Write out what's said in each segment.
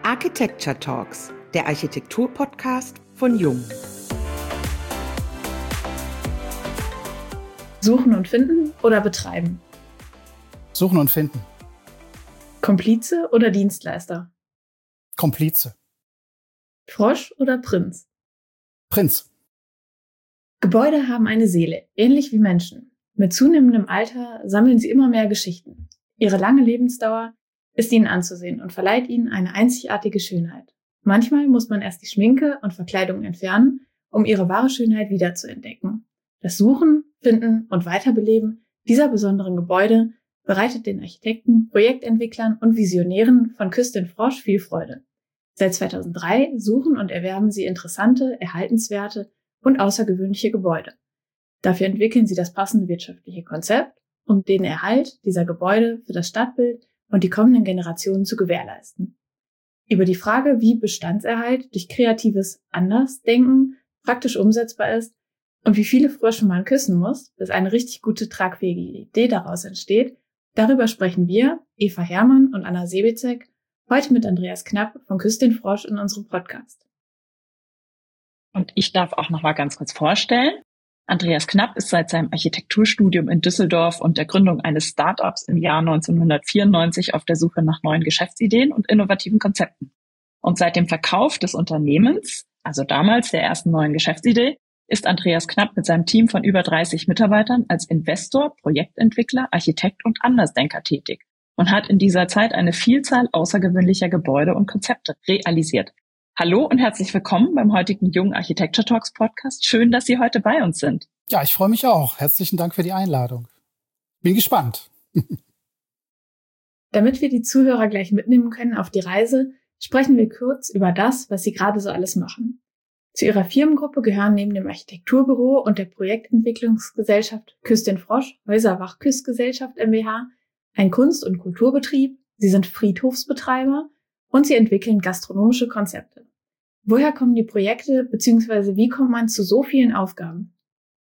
Architecture Talks, der Architektur-Podcast von Jung. Suchen und finden oder betreiben? Suchen und finden. Komplize oder Dienstleister? Komplize. Frosch oder Prinz? Prinz. Gebäude haben eine Seele, ähnlich wie Menschen. Mit zunehmendem Alter sammeln sie immer mehr Geschichten. Ihre lange Lebensdauer ist ihnen anzusehen und verleiht ihnen eine einzigartige Schönheit. Manchmal muss man erst die Schminke und Verkleidung entfernen, um ihre wahre Schönheit wiederzuentdecken. Das Suchen, Finden und Weiterbeleben dieser besonderen Gebäude bereitet den Architekten, Projektentwicklern und Visionären von Küstin Frosch viel Freude. Seit 2003 suchen und erwerben sie interessante, erhaltenswerte und außergewöhnliche Gebäude. Dafür entwickeln sie das passende wirtschaftliche Konzept, um den Erhalt dieser Gebäude für das Stadtbild und die kommenden Generationen zu gewährleisten. Über die Frage, wie Bestandserhalt durch kreatives Andersdenken praktisch umsetzbar ist und wie viele Frösche man küssen muss, bis eine richtig gute, tragfähige Idee daraus entsteht, darüber sprechen wir, Eva Herrmann und Anna Sebezek, heute mit Andreas Knapp von Küstin Frosch in unserem Podcast. Und ich darf auch noch mal ganz kurz vorstellen. Andreas Knapp ist seit seinem Architekturstudium in Düsseldorf und der Gründung eines Startups im Jahr 1994 auf der Suche nach neuen Geschäftsideen und innovativen Konzepten. Und seit dem Verkauf des Unternehmens, also damals der ersten neuen Geschäftsidee, ist Andreas Knapp mit seinem Team von über 30 Mitarbeitern als Investor, Projektentwickler, Architekt und Andersdenker tätig und hat in dieser Zeit eine Vielzahl außergewöhnlicher Gebäude und Konzepte realisiert. Hallo und herzlich willkommen beim heutigen Jung Architecture Talks Podcast. Schön, dass Sie heute bei uns sind. Ja, ich freue mich auch. Herzlichen Dank für die Einladung. Bin gespannt. Damit wir die Zuhörer gleich mitnehmen können auf die Reise, sprechen wir kurz über das, was Sie gerade so alles machen. Zu Ihrer Firmengruppe gehören neben dem Architekturbüro und der Projektentwicklungsgesellschaft Küstin Frosch Häuser-Wachküss-Gesellschaft mbH ein Kunst- und Kulturbetrieb, Sie sind Friedhofsbetreiber und Sie entwickeln gastronomische Konzepte. Woher kommen die Projekte, beziehungsweise wie kommt man zu so vielen Aufgaben?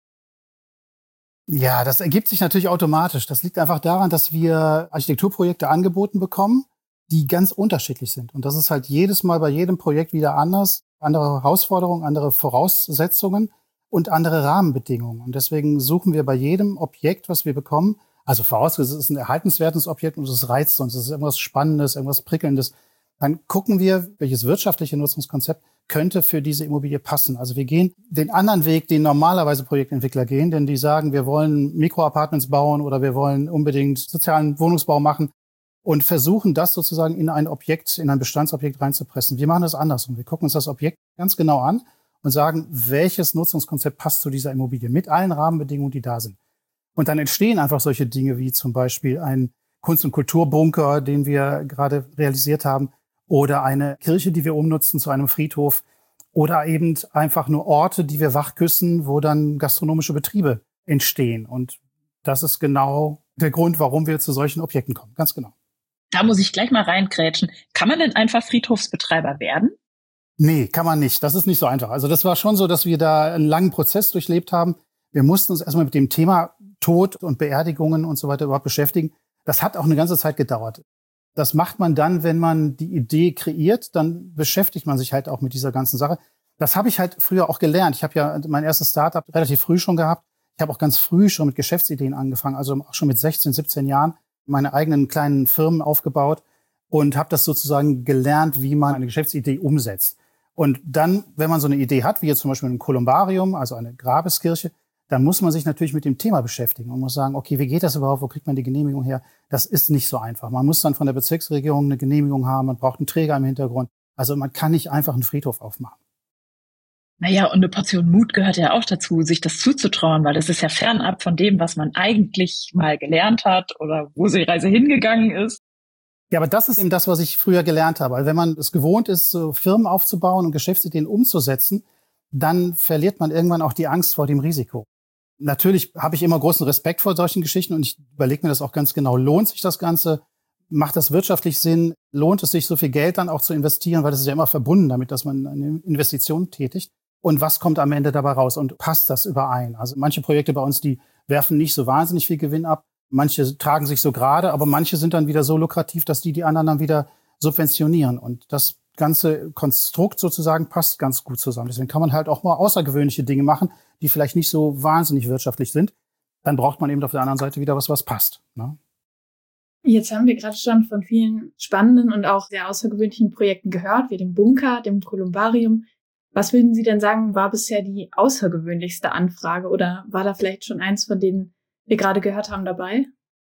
Ja, das ergibt sich natürlich automatisch. Das liegt einfach daran, dass wir Architekturprojekte angeboten bekommen, die ganz unterschiedlich sind. Und das ist halt jedes Mal bei jedem Projekt wieder anders. Andere Herausforderungen, andere Voraussetzungen und andere Rahmenbedingungen. Und deswegen suchen wir bei jedem Objekt, was wir bekommen, also vorausgesetzt, es ist ein erhaltenswertes Objekt und es reizt uns, es ist irgendwas Spannendes, irgendwas Prickelndes, dann gucken wir, welches wirtschaftliche Nutzungskonzept könnte für diese Immobilie passen. Also wir gehen den anderen Weg, den normalerweise Projektentwickler gehen, denn die sagen, wir wollen Mikroapartments bauen oder wir wollen unbedingt sozialen Wohnungsbau machen und versuchen das sozusagen in ein Objekt, in ein Bestandsobjekt reinzupressen. Wir machen das andersrum. Wir gucken uns das Objekt ganz genau an und sagen, welches Nutzungskonzept passt zu dieser Immobilie mit allen Rahmenbedingungen, die da sind. Und dann entstehen einfach solche Dinge wie zum Beispiel ein Kunst- und Kulturbunker, den wir gerade realisiert haben, oder eine Kirche, die wir umnutzen zu einem Friedhof, oder eben einfach nur Orte, die wir wachküssen, wo dann gastronomische Betriebe entstehen. Und das ist genau der Grund, warum wir zu solchen Objekten kommen. Ganz genau. Da muss ich gleich mal reingrätschen. Kann man denn einfach Friedhofsbetreiber werden? Nee, kann man nicht. Das ist nicht so einfach. Also das war schon so, dass wir da einen langen Prozess durchlebt haben. Wir mussten uns erstmal mit dem Thema Tod und Beerdigungen und so weiter überhaupt beschäftigen. Das hat auch eine ganze Zeit gedauert. Das macht man dann, wenn man die Idee kreiert, dann beschäftigt man sich halt auch mit dieser ganzen Sache. Das habe ich halt früher auch gelernt. Ich habe ja mein erstes Startup relativ früh schon gehabt. Ich habe auch ganz früh schon mit Geschäftsideen angefangen, also auch schon mit 16, 17 Jahren meine eigenen kleinen Firmen aufgebaut und habe das sozusagen gelernt, wie man eine Geschäftsidee umsetzt. Und dann, wenn man so eine Idee hat, wie jetzt zum Beispiel ein Kolumbarium, also eine Grabeskirche, dann muss man sich natürlich mit dem Thema beschäftigen und muss sagen, okay, wie geht das überhaupt? Wo kriegt man die Genehmigung her? Das ist nicht so einfach. Man muss dann von der Bezirksregierung eine Genehmigung haben, man braucht einen Träger im Hintergrund. Also man kann nicht einfach einen Friedhof aufmachen. Naja, und eine Portion Mut gehört ja auch dazu, sich das zuzutrauen, weil das ist ja fernab von dem, was man eigentlich mal gelernt hat oder wo die Reise hingegangen ist. Ja, aber das ist eben das, was ich früher gelernt habe. Also wenn man es gewohnt ist, so Firmen aufzubauen und Geschäftsideen umzusetzen, dann verliert man irgendwann auch die Angst vor dem Risiko. Natürlich habe ich immer großen Respekt vor solchen Geschichten und ich überlege mir das auch ganz genau. Lohnt sich das Ganze? Macht das wirtschaftlich Sinn? Lohnt es sich, so viel Geld dann auch zu investieren? Weil das ist ja immer verbunden damit, dass man eine Investition tätigt. Und was kommt am Ende dabei raus? Und passt das überein? Also manche Projekte bei uns, die werfen nicht so wahnsinnig viel Gewinn ab. Manche tragen sich so gerade, aber manche sind dann wieder so lukrativ, dass die anderen dann wieder subventionieren. Und das ganze Konstrukt sozusagen passt ganz gut zusammen. Deswegen kann man halt auch mal außergewöhnliche Dinge machen, die vielleicht nicht so wahnsinnig wirtschaftlich sind. Dann braucht man eben auf der anderen Seite wieder was passt. Ne? Jetzt haben wir gerade schon von vielen spannenden und auch sehr außergewöhnlichen Projekten gehört, wie dem Bunker, dem Kolumbarium. Was würden Sie denn sagen, war bisher die außergewöhnlichste Anfrage oder war da vielleicht schon eins von denen wir gerade gehört haben dabei?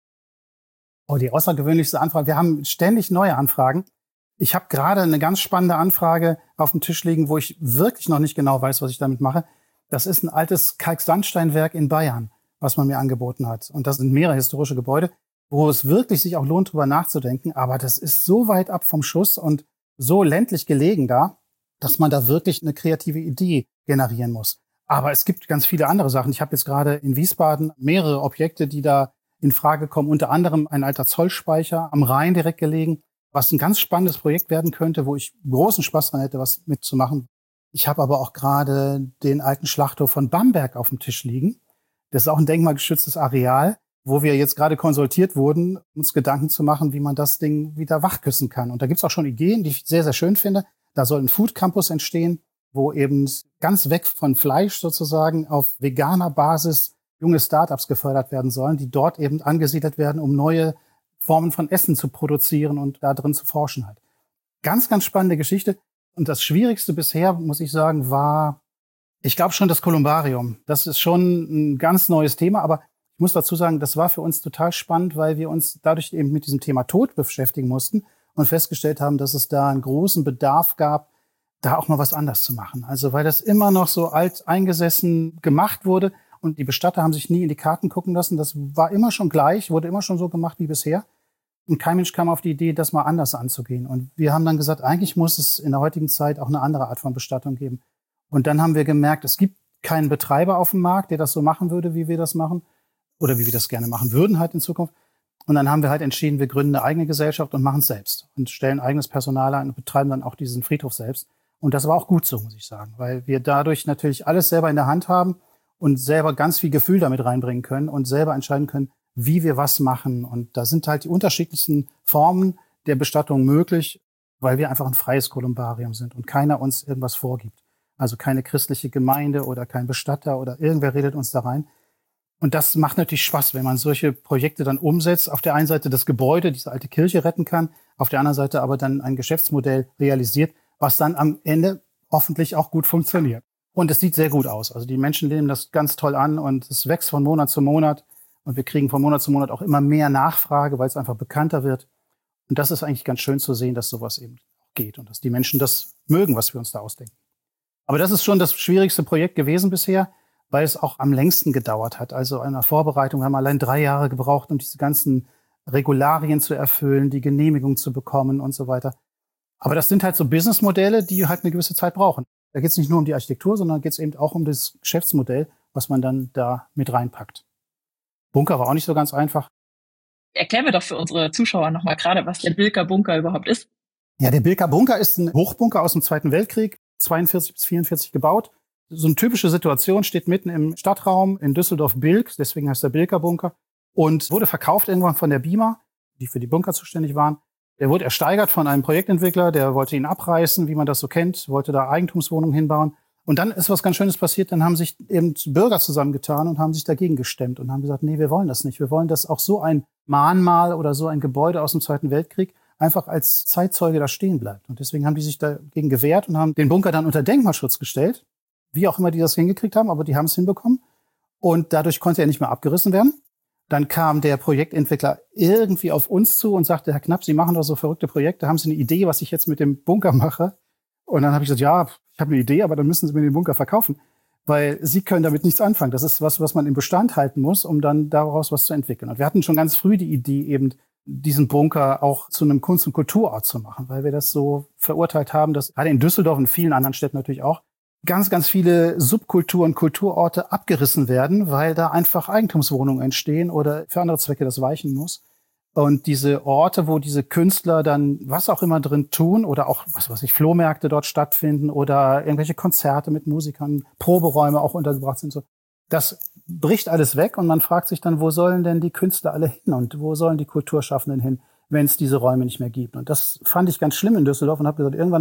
Oh, die außergewöhnlichste Anfrage. Wir haben ständig neue Anfragen. Ich habe gerade eine ganz spannende Anfrage auf dem Tisch liegen, wo ich wirklich noch nicht genau weiß, was ich damit mache. Das ist ein altes Kalksandsteinwerk in Bayern, was man mir angeboten hat. Und das sind mehrere historische Gebäude, wo es wirklich sich auch lohnt, drüber nachzudenken. Aber das ist so weit ab vom Schuss und so ländlich gelegen da, dass man da wirklich eine kreative Idee generieren muss. Aber es gibt ganz viele andere Sachen. Ich habe jetzt gerade in Wiesbaden mehrere Objekte, die da in Frage kommen. Unter anderem ein alter Zollspeicher am Rhein direkt gelegen, was ein ganz spannendes Projekt werden könnte, wo ich großen Spaß dran hätte, was mitzumachen. Ich habe aber auch gerade den alten Schlachthof von Bamberg auf dem Tisch liegen. Das ist auch ein denkmalgeschütztes Areal, wo wir jetzt gerade konsultiert wurden, uns Gedanken zu machen, wie man das Ding wieder wachküssen kann. Und da gibt's auch schon Ideen, die ich sehr, sehr schön finde. Da soll ein Food Campus entstehen, wo eben ganz weg von Fleisch sozusagen auf veganer Basis junge Startups gefördert werden sollen, die dort eben angesiedelt werden, um neue Formen von Essen zu produzieren und da drin zu forschen halt. Ganz, ganz spannende Geschichte. Und das Schwierigste bisher, muss ich sagen, war, ich glaube schon das Kolumbarium. Das ist schon ein ganz neues Thema, aber ich muss dazu sagen, das war für uns total spannend, weil wir uns dadurch eben mit diesem Thema Tod beschäftigen mussten und festgestellt haben, dass es da einen großen Bedarf gab, da auch mal was anders zu machen. Also weil das immer noch so alt eingesessen gemacht wurde und die Bestatter haben sich nie in die Karten gucken lassen. Das war immer schon gleich, wurde immer schon so gemacht wie bisher. Und kein Mensch kam auf die Idee, das mal anders anzugehen. Und wir haben dann gesagt, eigentlich muss es in der heutigen Zeit auch eine andere Art von Bestattung geben. Und dann haben wir gemerkt, es gibt keinen Betreiber auf dem Markt, der das so machen würde, wie wir das machen. Oder wie wir das gerne machen würden halt in Zukunft. Und dann haben wir halt entschieden, wir gründen eine eigene Gesellschaft und machen es selbst. Und stellen eigenes Personal ein und betreiben dann auch diesen Friedhof selbst. Und das war auch gut so, muss ich sagen. Weil wir dadurch natürlich alles selber in der Hand haben und selber ganz viel Gefühl damit reinbringen können und selber entscheiden können, wie wir was machen. Und da sind halt die unterschiedlichsten Formen der Bestattung möglich, weil wir einfach ein freies Kolumbarium sind und keiner uns irgendwas vorgibt. Also keine christliche Gemeinde oder kein Bestatter oder irgendwer redet uns da rein. Und das macht natürlich Spaß, wenn man solche Projekte dann umsetzt. Auf der einen Seite das Gebäude, diese alte Kirche retten kann, auf der anderen Seite aber dann ein Geschäftsmodell realisiert, was dann am Ende hoffentlich auch gut funktioniert. Und es sieht sehr gut aus. Also die Menschen nehmen das ganz toll an und es wächst von Monat zu Monat. Und wir kriegen von Monat zu Monat auch immer mehr Nachfrage, weil es einfach bekannter wird. Und das ist eigentlich ganz schön zu sehen, dass sowas eben geht und dass die Menschen das mögen, was wir uns da ausdenken. Aber das ist schon das schwierigste Projekt gewesen bisher, weil es auch am längsten gedauert hat. Also in der Vorbereitung haben wir allein 3 Jahre gebraucht, um diese ganzen Regularien zu erfüllen, die Genehmigung zu bekommen und so weiter. Aber das sind halt so Businessmodelle, die halt eine gewisse Zeit brauchen. Da geht es nicht nur um die Architektur, sondern geht es eben auch um das Geschäftsmodell, was man dann da mit reinpackt. Bunker war auch nicht so ganz einfach. Erklären wir doch für unsere Zuschauer nochmal gerade, was der Bilker Bunker überhaupt ist. Ja, der Bilker Bunker ist ein Hochbunker aus dem Zweiten Weltkrieg, 42 bis 44 gebaut. So eine typische Situation, steht mitten im Stadtraum in Düsseldorf-Bilk, deswegen heißt der Bilker Bunker, und wurde verkauft irgendwann von der BIMA, die für die Bunker zuständig waren. Der wurde ersteigert von einem Projektentwickler, der wollte ihn abreißen, wie man das so kennt, wollte da Eigentumswohnungen hinbauen. Und dann ist was ganz Schönes passiert, dann haben sich eben Bürger zusammengetan und haben sich dagegen gestemmt und haben gesagt, nee, wir wollen das nicht. Wir wollen, dass auch so ein Mahnmal oder so ein Gebäude aus dem Zweiten Weltkrieg einfach als Zeitzeuge da stehen bleibt. Und deswegen haben die sich dagegen gewehrt und haben den Bunker dann unter Denkmalschutz gestellt. Wie auch immer die das hingekriegt haben, aber die haben es hinbekommen. Und dadurch konnte er nicht mehr abgerissen werden. Dann kam der Projektentwickler irgendwie auf uns zu und sagte, Herr Knapp, Sie machen doch so verrückte Projekte. Haben Sie eine Idee, was ich jetzt mit dem Bunker mache? Und dann habe ich gesagt, ja, ich habe eine Idee, aber dann müssen Sie mir den Bunker verkaufen. Weil Sie können damit nichts anfangen. Das ist was man im Bestand halten muss, um dann daraus was zu entwickeln. Und wir hatten schon ganz früh die Idee, eben diesen Bunker auch zu einem Kunst- und Kulturort zu machen, weil wir das so verurteilt haben, dass gerade in Düsseldorf und in vielen anderen Städten natürlich auch ganz, ganz viele Subkulturen, Kulturorte abgerissen werden, weil da einfach Eigentumswohnungen entstehen oder für andere Zwecke das weichen muss. Und diese Orte, wo diese Künstler dann was auch immer drin tun oder auch, was weiß ich, Flohmärkte dort stattfinden oder irgendwelche Konzerte mit Musikern, Proberäume auch untergebracht sind, so, das bricht alles weg und man fragt sich dann, wo sollen denn die Künstler alle hin und wo sollen die Kulturschaffenden hin, wenn es diese Räume nicht mehr gibt? Und das fand ich ganz schlimm in Düsseldorf und habe gesagt, irgendwann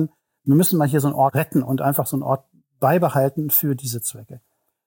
Wir müssen mal hier so einen Ort retten und einfach so einen Ort beibehalten für diese Zwecke.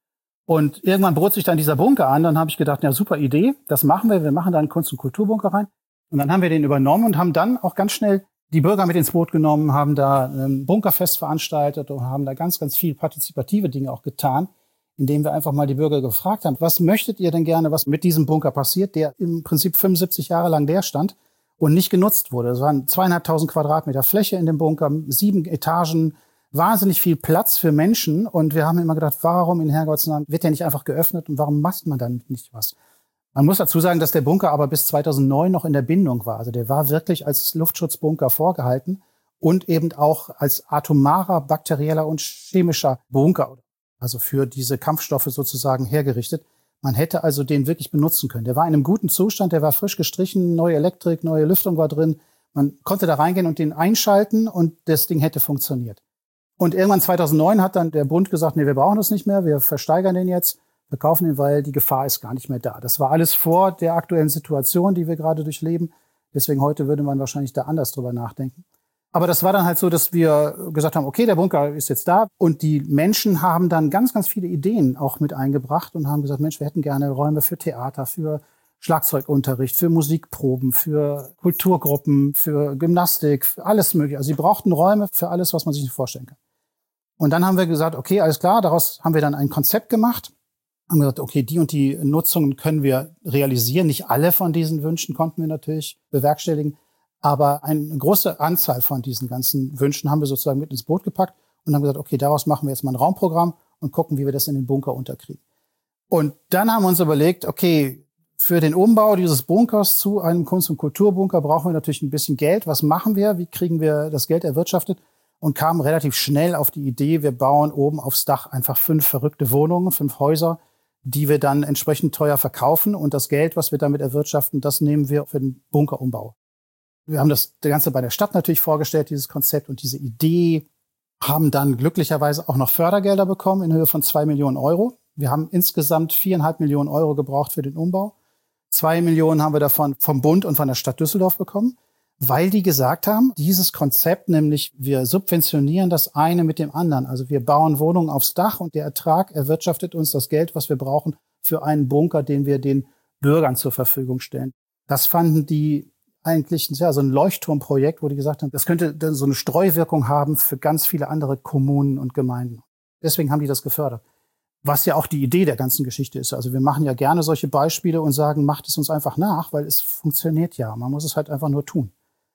Und irgendwann bot sich dann dieser Bunker an. Dann habe ich gedacht, ja, super Idee, das machen wir. Wir machen da einen Kunst- und Kulturbunker rein. Und dann haben wir den übernommen und haben dann auch ganz schnell die Bürger mit ins Boot genommen, haben da ein Bunkerfest veranstaltet und haben da ganz, ganz viel partizipative Dinge auch getan, indem wir einfach mal die Bürger gefragt haben, was möchtet ihr denn gerne, was mit diesem Bunker passiert, der im Prinzip 75 Jahre lang leer stand und nicht genutzt wurde. Es waren 2.500 Quadratmeter Fläche in dem Bunker, 7 Etagen, wahnsinnig viel Platz für Menschen. Und wir haben immer gedacht, warum in Herrgottsnamen wird der nicht einfach geöffnet und warum macht man dann nicht was? Man muss dazu sagen, dass der Bunker aber bis 2009 noch in der Bindung war. Also der war wirklich als Luftschutzbunker vorgehalten und eben auch als atomarer, bakterieller und chemischer Bunker, also für diese Kampfstoffe sozusagen hergerichtet. Man hätte also den wirklich benutzen können. Der war in einem guten Zustand, der war frisch gestrichen, neue Elektrik, neue Lüftung war drin. Man konnte da reingehen und den einschalten und das Ding hätte funktioniert. Und irgendwann 2009 hat dann der Bund gesagt, nee, wir brauchen das nicht mehr, wir versteigern den jetzt, wir kaufen ihn, weil die Gefahr ist gar nicht mehr da. Das war alles vor der aktuellen Situation, die wir gerade durchleben. Deswegen heute würde man wahrscheinlich da anders drüber nachdenken. Aber das war dann halt so, dass wir gesagt haben, okay, der Bunker ist jetzt da. Und die Menschen haben dann ganz, ganz viele Ideen auch mit eingebracht und haben gesagt, Mensch, wir hätten gerne Räume für Theater, für Schlagzeugunterricht, für Musikproben, für Kulturgruppen, für Gymnastik, für alles Mögliche. Also sie brauchten Räume für alles, was man sich nicht vorstellen kann. Und dann haben wir gesagt, okay, alles klar, daraus haben wir dann ein Konzept gemacht. Haben gesagt, okay, die und die Nutzungen können wir realisieren. Nicht alle von diesen Wünschen konnten wir natürlich bewerkstelligen. Aber eine große Anzahl von diesen ganzen Wünschen haben wir sozusagen mit ins Boot gepackt und haben gesagt, okay, daraus machen wir jetzt mal ein Raumprogramm und gucken, wie wir das in den Bunker unterkriegen. Und dann haben wir uns überlegt, okay, für den Umbau dieses Bunkers zu einem Kunst- und Kulturbunker brauchen wir natürlich ein bisschen Geld. Was machen wir? Wie kriegen wir das Geld erwirtschaftet? Und kamen relativ schnell auf die Idee, wir bauen oben aufs Dach einfach 5 verrückte Wohnungen, 5 Häuser, die wir dann entsprechend teuer verkaufen. Und das Geld, was wir damit erwirtschaften, das nehmen wir für den Bunkerumbau. Wir haben das Ganze bei der Stadt natürlich vorgestellt, dieses Konzept und diese Idee, haben dann glücklicherweise auch noch Fördergelder bekommen in Höhe von 2 Millionen Euro. Wir haben insgesamt 4,5 Millionen Euro gebraucht für den Umbau. 2 Millionen haben wir davon vom Bund und von der Stadt Düsseldorf bekommen, weil die gesagt haben, dieses Konzept, nämlich wir subventionieren das eine mit dem anderen. Also wir bauen Wohnungen aufs Dach und der Ertrag erwirtschaftet uns das Geld, was wir brauchen für einen Bunker, den wir den Bürgern zur Verfügung stellen. Das fanden die eigentlich so ein Leuchtturmprojekt, wo die gesagt haben, das könnte dann so eine Streuwirkung haben für ganz viele andere Kommunen und Gemeinden. Deswegen haben die das gefördert. Was ja auch die Idee der ganzen Geschichte ist. Also wir machen ja gerne solche Beispiele und sagen, macht es uns einfach nach, weil es funktioniert ja. Man muss es halt einfach nur tun.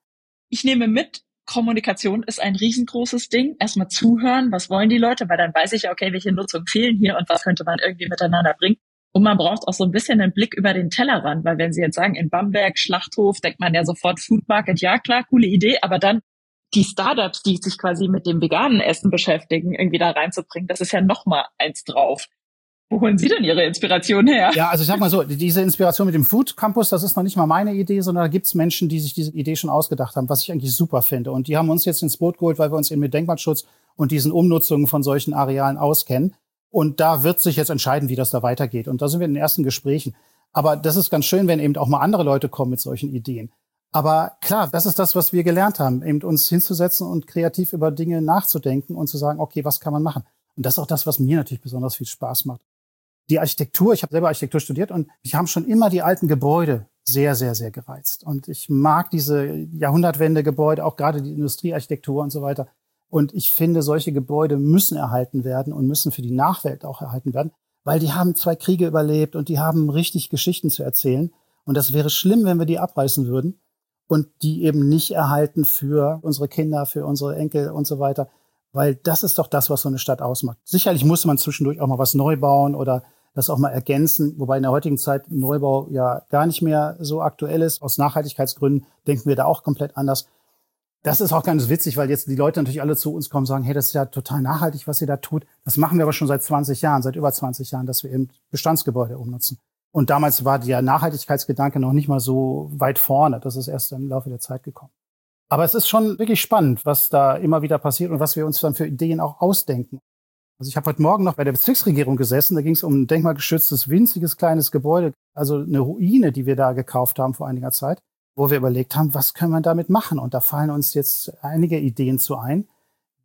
Ich nehme mit, Kommunikation ist ein riesengroßes Ding. Erstmal zuhören, was wollen die Leute, weil dann weiß ich ja, okay, welche Nutzungen fehlen hier und was könnte man irgendwie miteinander bringen. Und man braucht auch so ein bisschen einen Blick über den Tellerrand, weil wenn Sie jetzt sagen, in Bamberg, Schlachthof, denkt man ja sofort Food Market, ja klar, coole Idee, aber dann die Startups, die sich quasi mit dem veganen Essen beschäftigen, irgendwie da reinzubringen, das ist ja noch mal eins drauf. Wo holen Sie denn Ihre Inspiration her? Ja, also ich sag mal so, diese Inspiration mit dem Food Campus, das ist noch nicht mal meine Idee, sondern da gibt's Menschen, die sich diese Idee schon ausgedacht haben, was ich eigentlich super finde. Und die haben uns jetzt ins Boot geholt, weil wir uns eben mit Denkmalschutz und diesen Umnutzungen von solchen Arealen auskennen. Und da wird sich jetzt entscheiden, wie das da weitergeht. Und da sind wir in den ersten Gesprächen. Aber das ist ganz schön, wenn eben auch mal andere Leute kommen mit solchen Ideen. Aber klar, das ist das, was wir gelernt haben, eben uns hinzusetzen und kreativ über Dinge nachzudenken und zu sagen, okay, was kann man machen? Und das ist auch das, was mir natürlich besonders viel Spaß macht. Die Architektur, ich habe selber Architektur studiert und mich haben schon immer die alten Gebäude sehr, sehr, sehr gereizt. Und ich mag diese Jahrhundertwende-Gebäude, auch gerade die Industriearchitektur und so weiter. Und ich finde, solche Gebäude müssen erhalten werden und müssen für die Nachwelt auch erhalten werden, weil die haben 2 Kriege überlebt und die haben richtig Geschichten zu erzählen. Und das wäre schlimm, wenn wir die abreißen würden und die eben nicht erhalten für unsere Kinder, für unsere Enkel und so weiter. Weil das ist doch das, was so eine Stadt ausmacht. Sicherlich muss man zwischendurch auch mal was neu bauen oder das auch mal ergänzen, wobei in der heutigen Zeit Neubau ja gar nicht mehr so aktuell ist. Aus Nachhaltigkeitsgründen denken wir da auch komplett anders. Das ist auch ganz witzig, weil jetzt die Leute natürlich alle zu uns kommen und sagen, hey, das ist ja total nachhaltig, was ihr da tut. Das machen wir aber schon seit 20 Jahren, seit über 20 Jahren, dass wir eben Bestandsgebäude umnutzen. Und damals war der Nachhaltigkeitsgedanke noch nicht mal so weit vorne. Das ist erst im Laufe der Zeit gekommen. Aber es ist schon wirklich spannend, was da immer wieder passiert und was wir uns dann für Ideen auch ausdenken. Also ich habe heute Morgen noch bei der Bezirksregierung gesessen, da ging es um ein denkmalgeschütztes, winziges, kleines Gebäude, also eine Ruine, die wir da gekauft haben vor einiger Zeit, wo wir überlegt haben, was können wir damit machen? Und da fallen uns jetzt einige Ideen zu ein,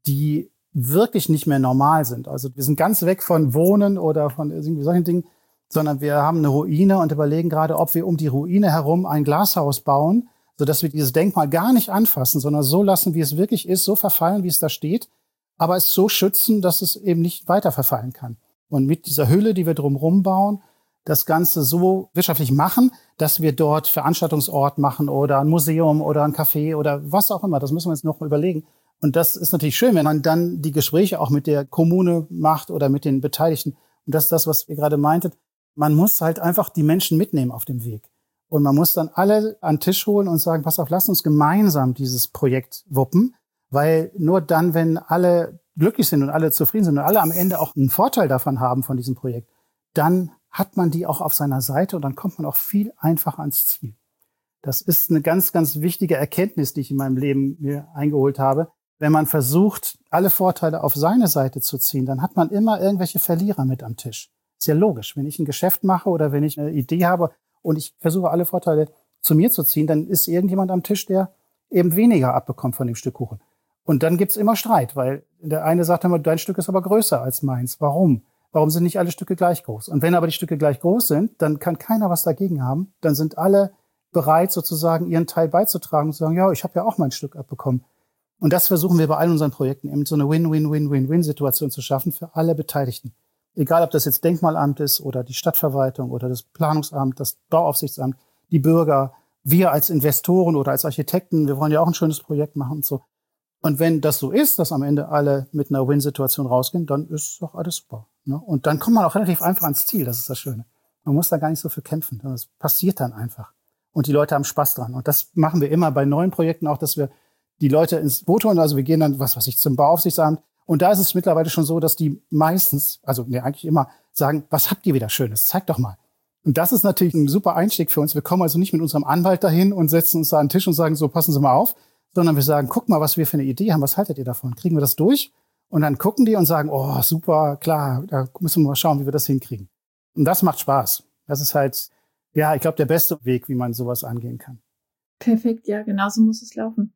die wirklich nicht mehr normal sind. Also wir sind ganz weg von Wohnen oder von irgendwie solchen Dingen, sondern wir haben eine Ruine und überlegen gerade, ob wir um die Ruine herum ein Glashaus bauen, sodass wir dieses Denkmal gar nicht anfassen, sondern so lassen, wie es wirklich ist, so verfallen, wie es da steht, aber es so schützen, dass es eben nicht weiter verfallen kann. Und mit dieser Hülle, die wir drumherum bauen, das Ganze so wirtschaftlich machen, dass wir dort Veranstaltungsort machen oder ein Museum oder ein Café oder was auch immer. Das müssen wir uns noch überlegen. Und das ist natürlich schön, wenn man dann die Gespräche auch mit der Kommune macht oder mit den Beteiligten. Und das ist das, was ihr gerade meintet. Man muss halt einfach die Menschen mitnehmen auf dem Weg. Und man muss dann alle an den Tisch holen und sagen, pass auf, lass uns gemeinsam dieses Projekt wuppen. Weil nur dann, wenn alle glücklich sind und alle zufrieden sind und alle am Ende auch einen Vorteil davon haben von diesem Projekt, dann hat man die auch auf seiner Seite und dann kommt man auch viel einfacher ans Ziel. Das ist eine ganz, ganz wichtige Erkenntnis, die ich in meinem Leben mir eingeholt habe. Wenn man versucht, alle Vorteile auf seine Seite zu ziehen, dann hat man immer irgendwelche Verlierer mit am Tisch. Ist ja logisch. Wenn ich ein Geschäft mache oder wenn ich eine Idee habe und ich versuche, alle Vorteile zu mir zu ziehen, dann ist irgendjemand am Tisch, der eben weniger abbekommt von dem Stück Kuchen. Und dann gibt's immer Streit, weil der eine sagt immer, dein Stück ist aber größer als meins. Warum? Warum sind nicht alle Stücke gleich groß? Und wenn aber die Stücke gleich groß sind, dann kann keiner was dagegen haben. Dann sind alle bereit, sozusagen ihren Teil beizutragen und zu sagen, ja, ich habe ja auch mein Stück abbekommen. Und das versuchen wir bei allen unseren Projekten, eben so eine Win-Win-Win-Win-Win-Situation zu schaffen für alle Beteiligten. Egal, ob das jetzt Denkmalamt ist oder die Stadtverwaltung oder das Planungsamt, das Bauaufsichtsamt, die Bürger, wir als Investoren oder als Architekten, wir wollen ja auch ein schönes Projekt machen und so. Und wenn das so ist, dass am Ende alle mit einer Win-Situation rausgehen, dann ist doch alles super. Ne? Und dann kommt man auch relativ einfach ans Ziel, das ist das Schöne. Man muss da gar nicht so viel kämpfen, das passiert dann einfach. Und die Leute haben Spaß dran. Und das machen wir immer bei neuen Projekten auch, dass wir die Leute ins Boot holen. Also wir gehen dann, zum Bauaufsichtsamt. Und da ist es mittlerweile schon so, dass die meistens, eigentlich immer, sagen, was habt ihr wieder Schönes? Zeig doch mal. Und das ist natürlich ein super Einstieg für uns. Wir kommen also nicht mit unserem Anwalt dahin und setzen uns da an den Tisch und sagen, so, passen Sie mal auf, sondern wir sagen, guck mal, was wir für eine Idee haben, was haltet ihr davon? Kriegen wir das durch? Und dann gucken die und sagen, oh, super, klar, da müssen wir mal schauen, wie wir das hinkriegen. Und das macht Spaß. Das ist halt, ja, ich glaube, der beste Weg, wie man sowas angehen kann. Perfekt, ja, genau so muss es laufen.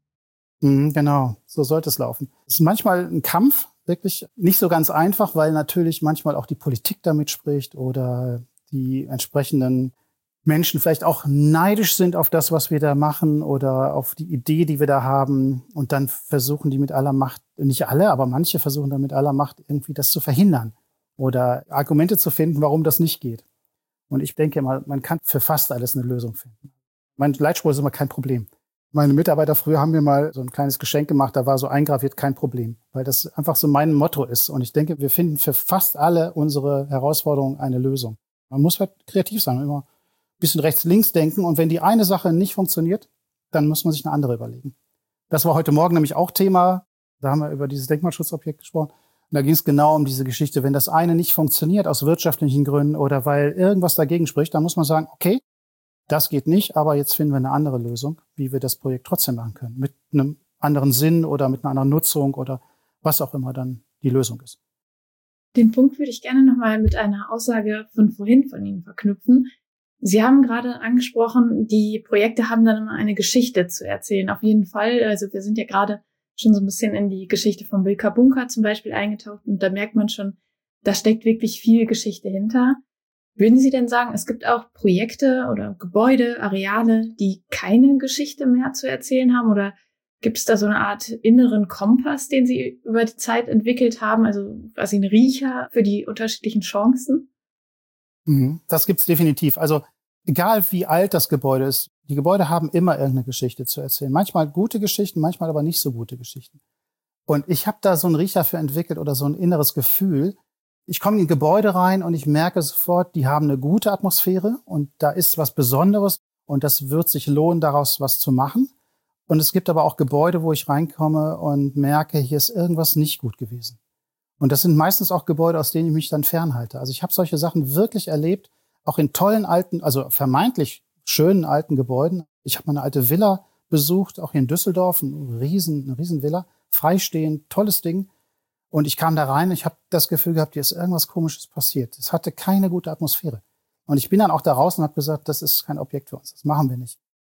Genau, so sollte es laufen. Es ist manchmal ein Kampf, wirklich nicht so ganz einfach, weil natürlich manchmal auch die Politik damit spricht oder die entsprechenden Menschen vielleicht auch neidisch sind auf das, was wir da machen oder auf die Idee, die wir da haben. Und dann versuchen die mit aller Macht, nicht alle, aber manche versuchen dann mit aller Macht irgendwie das zu verhindern oder Argumente zu finden, warum das nicht geht. Und ich denke immer, man kann für fast alles eine Lösung finden. Mein Leitspruch ist immer kein Problem. Meine Mitarbeiter früher haben mir mal so ein kleines Geschenk gemacht, da war so eingraviert, kein Problem, weil das einfach so mein Motto ist. Und ich denke, wir finden für fast alle unsere Herausforderungen eine Lösung. Man muss halt kreativ sein, immer ein bisschen rechts-links denken. Und wenn die eine Sache nicht funktioniert, dann muss man sich eine andere überlegen. Das war heute Morgen nämlich auch Thema. Da haben wir über dieses Denkmalschutzobjekt gesprochen. Und da ging es genau um diese Geschichte. Wenn das eine nicht funktioniert aus wirtschaftlichen Gründen oder weil irgendwas dagegen spricht, dann muss man sagen, okay, das geht nicht, aber jetzt finden wir eine andere Lösung, wie wir das Projekt trotzdem machen können. Mit einem anderen Sinn oder mit einer anderen Nutzung oder was auch immer dann die Lösung ist. Den Punkt würde ich gerne nochmal mit einer Aussage von vorhin von Ihnen verknüpfen. Sie haben gerade angesprochen, die Projekte haben dann immer eine Geschichte zu erzählen. Auf jeden Fall. Also wir sind ja gerade schon so ein bisschen in die Geschichte von Bilka Bunker zum Beispiel eingetaucht und da merkt man schon, da steckt wirklich viel Geschichte hinter. Würden Sie denn sagen, es gibt auch Projekte oder Gebäude, Areale, die keine Geschichte mehr zu erzählen haben? Oder gibt es da so eine Art inneren Kompass, den Sie über die Zeit entwickelt haben? Also quasi ein Riecher für die unterschiedlichen Chancen? Das gibt's definitiv. Also egal wie alt das Gebäude ist, die Gebäude haben immer irgendeine Geschichte zu erzählen. Manchmal gute Geschichten, manchmal aber nicht so gute Geschichten. Und ich habe da so einen Riecher für entwickelt oder so ein inneres Gefühl. Ich komme in Gebäude rein und ich merke sofort, die haben eine gute Atmosphäre und da ist was Besonderes und das wird sich lohnen, daraus was zu machen. Und es gibt aber auch Gebäude, wo ich reinkomme und merke, hier ist irgendwas nicht gut gewesen. Und das sind meistens auch Gebäude, aus denen ich mich dann fernhalte. Also ich habe solche Sachen wirklich erlebt, auch in tollen alten, also vermeintlich schönen alten Gebäuden. Ich habe mal eine alte Villa besucht, auch hier in Düsseldorf, eine riesen Villa, freistehend, tolles Ding. Und ich kam da rein und ich habe das Gefühl gehabt, hier ist irgendwas Komisches passiert. Es hatte keine gute Atmosphäre. Und ich bin dann auch da raus und habe gesagt, das ist kein Objekt für uns, das machen wir nicht.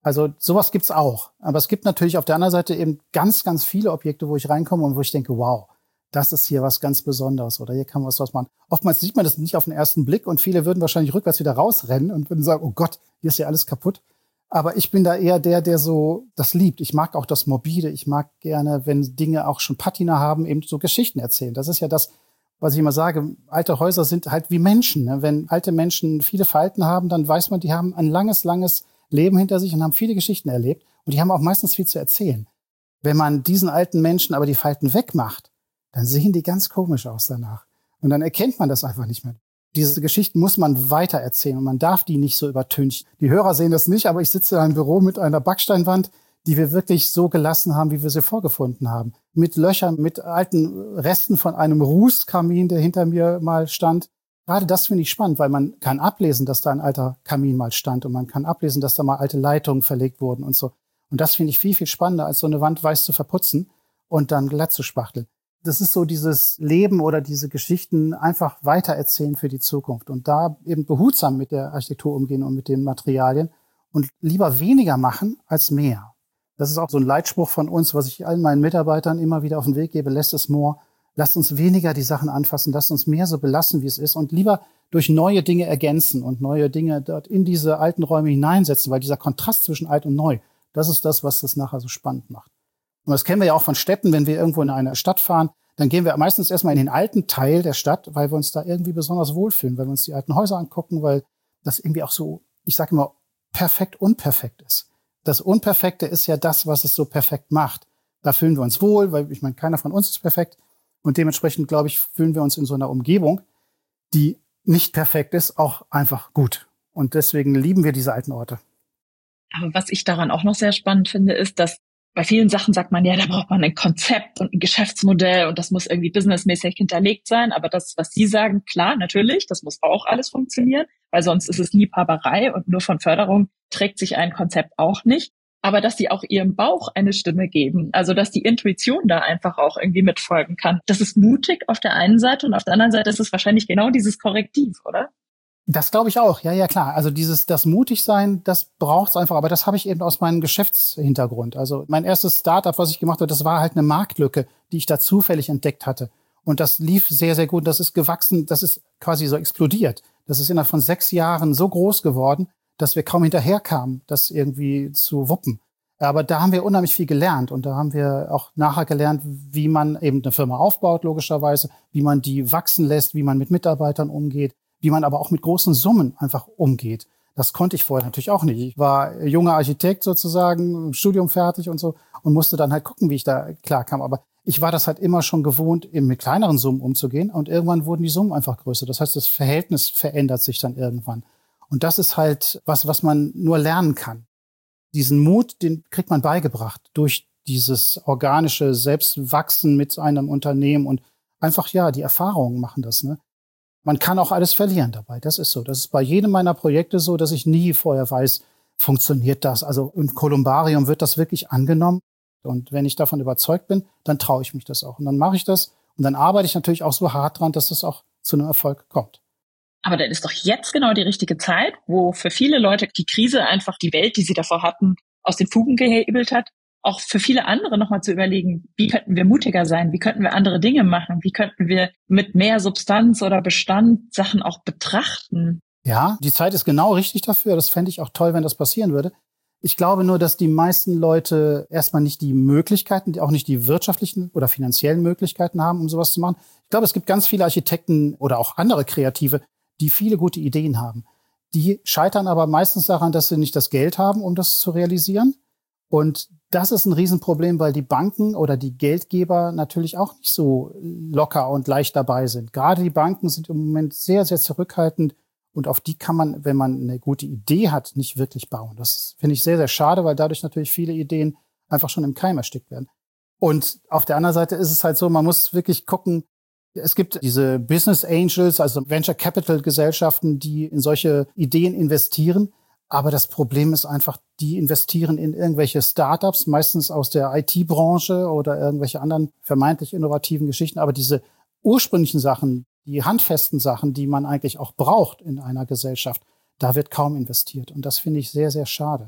Also sowas gibt's auch. Aber es gibt natürlich auf der anderen Seite eben ganz, ganz viele Objekte, wo ich reinkomme und wo ich denke, wow, das ist hier was ganz Besonderes oder hier kann man was draus machen. Oftmals sieht man das nicht auf den ersten Blick und viele würden wahrscheinlich rückwärts wieder rausrennen und würden sagen, oh Gott, hier ist ja alles kaputt. Aber ich bin da eher der so das liebt. Ich mag auch das Morbide. Ich mag gerne, wenn Dinge auch schon Patina haben, eben so Geschichten erzählen. Das ist ja das, was ich immer sage. Alte Häuser sind halt wie Menschen. Ne? Wenn alte Menschen viele Falten haben, dann weiß man, die haben ein langes, langes Leben hinter sich und haben viele Geschichten erlebt. Und die haben auch meistens viel zu erzählen. Wenn man diesen alten Menschen aber die Falten wegmacht, dann sehen die ganz komisch aus danach. Und dann erkennt man das einfach nicht mehr. Diese Geschichten muss man weiter erzählen und man darf die nicht so übertünchen. Die Hörer sehen das nicht, aber ich sitze in einem Büro mit einer Backsteinwand, die wir wirklich so gelassen haben, wie wir sie vorgefunden haben. Mit Löchern, mit alten Resten von einem Rußkamin, der hinter mir mal stand. Gerade das finde ich spannend, weil man kann ablesen, dass da ein alter Kamin mal stand und man kann ablesen, dass da mal alte Leitungen verlegt wurden und so. Und das finde ich viel, viel spannender, als so eine Wand weiß zu verputzen und dann glatt zu spachteln. Das ist so dieses Leben oder diese Geschichten einfach weitererzählen für die Zukunft und da eben behutsam mit der Architektur umgehen und mit den Materialien und lieber weniger machen als mehr. Das ist auch so ein Leitspruch von uns, was ich allen meinen Mitarbeitern immer wieder auf den Weg gebe, less is more. Lasst uns weniger die Sachen anfassen, lasst uns mehr so belassen, wie es ist und lieber durch neue Dinge ergänzen und neue Dinge dort in diese alten Räume hineinsetzen, weil dieser Kontrast zwischen alt und neu, das ist das, was das nachher so spannend macht. Und das kennen wir ja auch von Städten, wenn wir irgendwo in eine Stadt fahren, dann gehen wir meistens erstmal in den alten Teil der Stadt, weil wir uns da irgendwie besonders wohlfühlen, weil wir uns die alten Häuser angucken, weil das irgendwie auch so, ich sage immer, perfekt unperfekt ist. Das Unperfekte ist ja das, was es so perfekt macht. Da fühlen wir uns wohl, weil ich meine, keiner von uns ist perfekt. Und dementsprechend, glaube ich, fühlen wir uns in so einer Umgebung, die nicht perfekt ist, auch einfach gut. Und deswegen lieben wir diese alten Orte. Aber was ich daran auch noch sehr spannend finde, ist, dass bei vielen Sachen sagt man, ja, da braucht man ein Konzept und ein Geschäftsmodell und das muss irgendwie businessmäßig hinterlegt sein. Aber das, was Sie sagen, klar, natürlich, das muss auch alles funktionieren, weil sonst ist es Liebhaberei und nur von Förderung trägt sich ein Konzept auch nicht. Aber dass Sie auch Ihrem Bauch eine Stimme geben, also dass die Intuition da einfach auch irgendwie mitfolgen kann. Das ist mutig auf der einen Seite und auf der anderen Seite ist es wahrscheinlich genau dieses Korrektiv, oder? Das glaube ich auch, ja klar. Also das Mutigsein, das braucht's einfach. Aber das habe ich eben aus meinem Geschäftshintergrund. Also mein erstes Startup, was ich gemacht habe, das war halt eine Marktlücke, die ich da zufällig entdeckt hatte. Und das lief sehr, sehr gut. Das ist gewachsen, das ist quasi so explodiert. Das ist innerhalb von 6 Jahren so groß geworden, dass wir kaum hinterherkamen, das irgendwie zu wuppen. Aber da haben wir unheimlich viel gelernt. Und da haben wir auch nachher gelernt, wie man eben eine Firma aufbaut, logischerweise, wie man die wachsen lässt, wie man mit Mitarbeitern umgeht, wie man aber auch mit großen Summen einfach umgeht. Das konnte ich vorher natürlich auch nicht. Ich war junger Architekt sozusagen, im Studium fertig und so und musste dann halt gucken, wie ich da klarkam. Aber ich war das halt immer schon gewohnt, eben mit kleineren Summen umzugehen und irgendwann wurden die Summen einfach größer. Das heißt, das Verhältnis verändert sich dann irgendwann. Und das ist halt was man nur lernen kann. Diesen Mut, den kriegt man beigebracht durch dieses organische Selbstwachsen mit einem Unternehmen und einfach, ja, die Erfahrungen machen das, ne? Man kann auch alles verlieren dabei. Das ist so. Das ist bei jedem meiner Projekte so, dass ich nie vorher weiß, funktioniert das? Also im Kolumbarium wird das wirklich angenommen. Und wenn ich davon überzeugt bin, dann traue ich mich das auch. Und dann mache ich das. Und dann arbeite ich natürlich auch so hart dran, dass das auch zu einem Erfolg kommt. Aber dann ist doch jetzt genau die richtige Zeit, wo für viele Leute die Krise einfach die Welt, die sie davor hatten, aus den Fugen gehebelt hat. Auch für viele andere nochmal zu überlegen, wie könnten wir mutiger sein? Wie könnten wir andere Dinge machen? Wie könnten wir mit mehr Substanz oder Bestand Sachen auch betrachten? Ja, die Zeit ist genau richtig dafür. Das fände ich auch toll, wenn das passieren würde. Ich glaube nur, dass die meisten Leute erstmal nicht die Möglichkeiten, auch nicht die wirtschaftlichen oder finanziellen Möglichkeiten haben, um sowas zu machen. Ich glaube, es gibt ganz viele Architekten oder auch andere Kreative, die viele gute Ideen haben. Die scheitern aber meistens daran, dass sie nicht das Geld haben, um das zu realisieren. Und das ist ein Riesenproblem, weil die Banken oder die Geldgeber natürlich auch nicht so locker und leicht dabei sind. Gerade die Banken sind im Moment sehr, sehr zurückhaltend und auf die kann man, wenn man eine gute Idee hat, nicht wirklich bauen. Das finde ich sehr, sehr schade, weil dadurch natürlich viele Ideen einfach schon im Keim erstickt werden. Und auf der anderen Seite ist es halt so, man muss wirklich gucken, es gibt diese Business Angels, also Venture Capital Gesellschaften, die in solche Ideen investieren. Aber das Problem ist einfach, die investieren in irgendwelche Startups, meistens aus der IT-Branche oder irgendwelche anderen vermeintlich innovativen Geschichten. Aber diese ursprünglichen Sachen, die handfesten Sachen, die man eigentlich auch braucht in einer Gesellschaft, da wird kaum investiert. Und das finde ich sehr, sehr schade.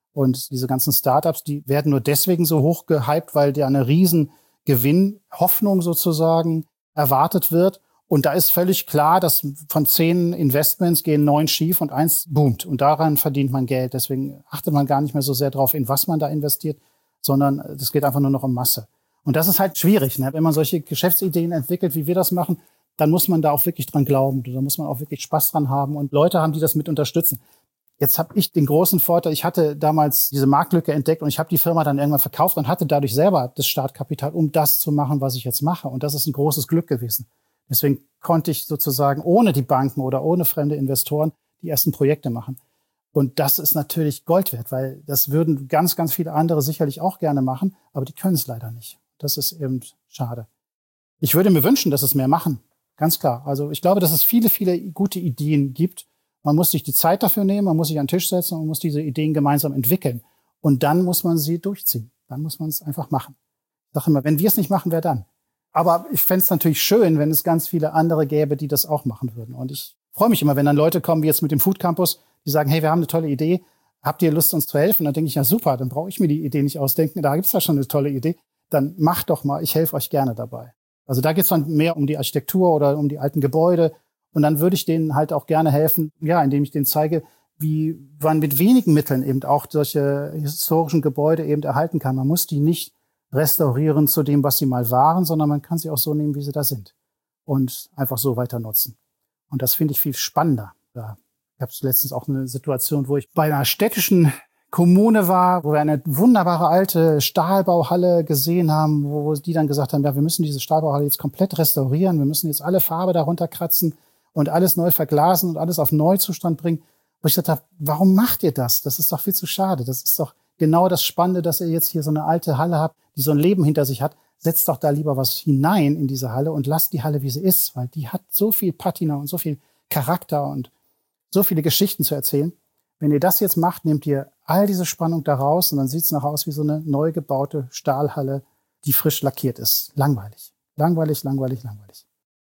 Und diese ganzen Startups, die werden nur deswegen so hoch gehypt, weil da eine riesen Gewinnhoffnung sozusagen erwartet wird. Und da ist völlig klar, dass von 10 Investments gehen 9 schief und 1 boomt. Und daran verdient man Geld. Deswegen achtet man gar nicht mehr so sehr drauf, in was man da investiert, sondern es geht einfach nur noch um Masse. Und das ist halt schwierig, ne? Wenn man solche Geschäftsideen entwickelt, wie wir das machen, dann muss man da auch wirklich dran glauben. Da muss man auch wirklich Spaß dran haben und Leute haben, die das mit unterstützen. Jetzt habe ich den großen Vorteil, ich hatte damals diese Marktlücke entdeckt und ich habe die Firma dann irgendwann verkauft und hatte dadurch selber das Startkapital, um das zu machen, was ich jetzt mache. Und das ist ein großes Glück gewesen. Deswegen konnte ich sozusagen ohne die Banken oder ohne fremde Investoren die ersten Projekte machen. Und das ist natürlich Gold wert, weil das würden ganz, ganz viele andere sicherlich auch gerne machen, aber die können es leider nicht. Das ist eben schade. Ich würde mir wünschen, dass es mehr machen. Ganz klar. Also ich glaube, dass es viele, viele gute Ideen gibt. Man muss sich die Zeit dafür nehmen, man muss sich an den Tisch setzen und muss diese Ideen gemeinsam entwickeln. Und dann muss man sie durchziehen. Dann muss man es einfach machen. Ich sage immer, wenn wir es nicht machen, wer dann? Aber ich fände es natürlich schön, wenn es ganz viele andere gäbe, die das auch machen würden. Und ich freue mich immer, wenn dann Leute kommen, wie jetzt mit dem Food Campus, die sagen, hey, wir haben eine tolle Idee. Habt ihr Lust, uns zu helfen? Dann denke ich, ja super, dann brauche ich mir die Idee nicht ausdenken. Da gibt's ja schon eine tolle Idee. Dann macht doch mal, ich helfe euch gerne dabei. Also da geht's dann mehr um die Architektur oder um die alten Gebäude. Und dann würde ich denen halt auch gerne helfen, ja, indem ich denen zeige, wie man mit wenigen Mitteln eben auch solche historischen Gebäude eben erhalten kann. Man muss die nicht restaurieren zu dem, was sie mal waren, sondern man kann sie auch so nehmen, wie sie da sind und einfach so weiter nutzen. Und das finde ich viel spannender. Ja, ich habe letztens auch eine Situation, wo ich bei einer städtischen Kommune war, wo wir eine wunderbare alte Stahlbauhalle gesehen haben, wo die dann gesagt haben, ja, wir müssen diese Stahlbauhalle jetzt komplett restaurieren, wir müssen jetzt alle Farbe darunter kratzen und alles neu verglasen und alles auf Neuzustand bringen. Wo ich gesagt habe, warum macht ihr das? Das ist doch viel zu schade. Das ist doch genau das Spannende, dass ihr jetzt hier so eine alte Halle habt, die so ein Leben hinter sich hat. Setzt doch da lieber was hinein in diese Halle und lasst die Halle, wie sie ist, weil die hat so viel Patina und so viel Charakter und so viele Geschichten zu erzählen. Wenn ihr das jetzt macht, nehmt ihr all diese Spannung da raus und dann sieht es nachher aus wie so eine neu gebaute Stahlhalle, die frisch lackiert ist. Langweilig. Langweilig, langweilig, langweilig.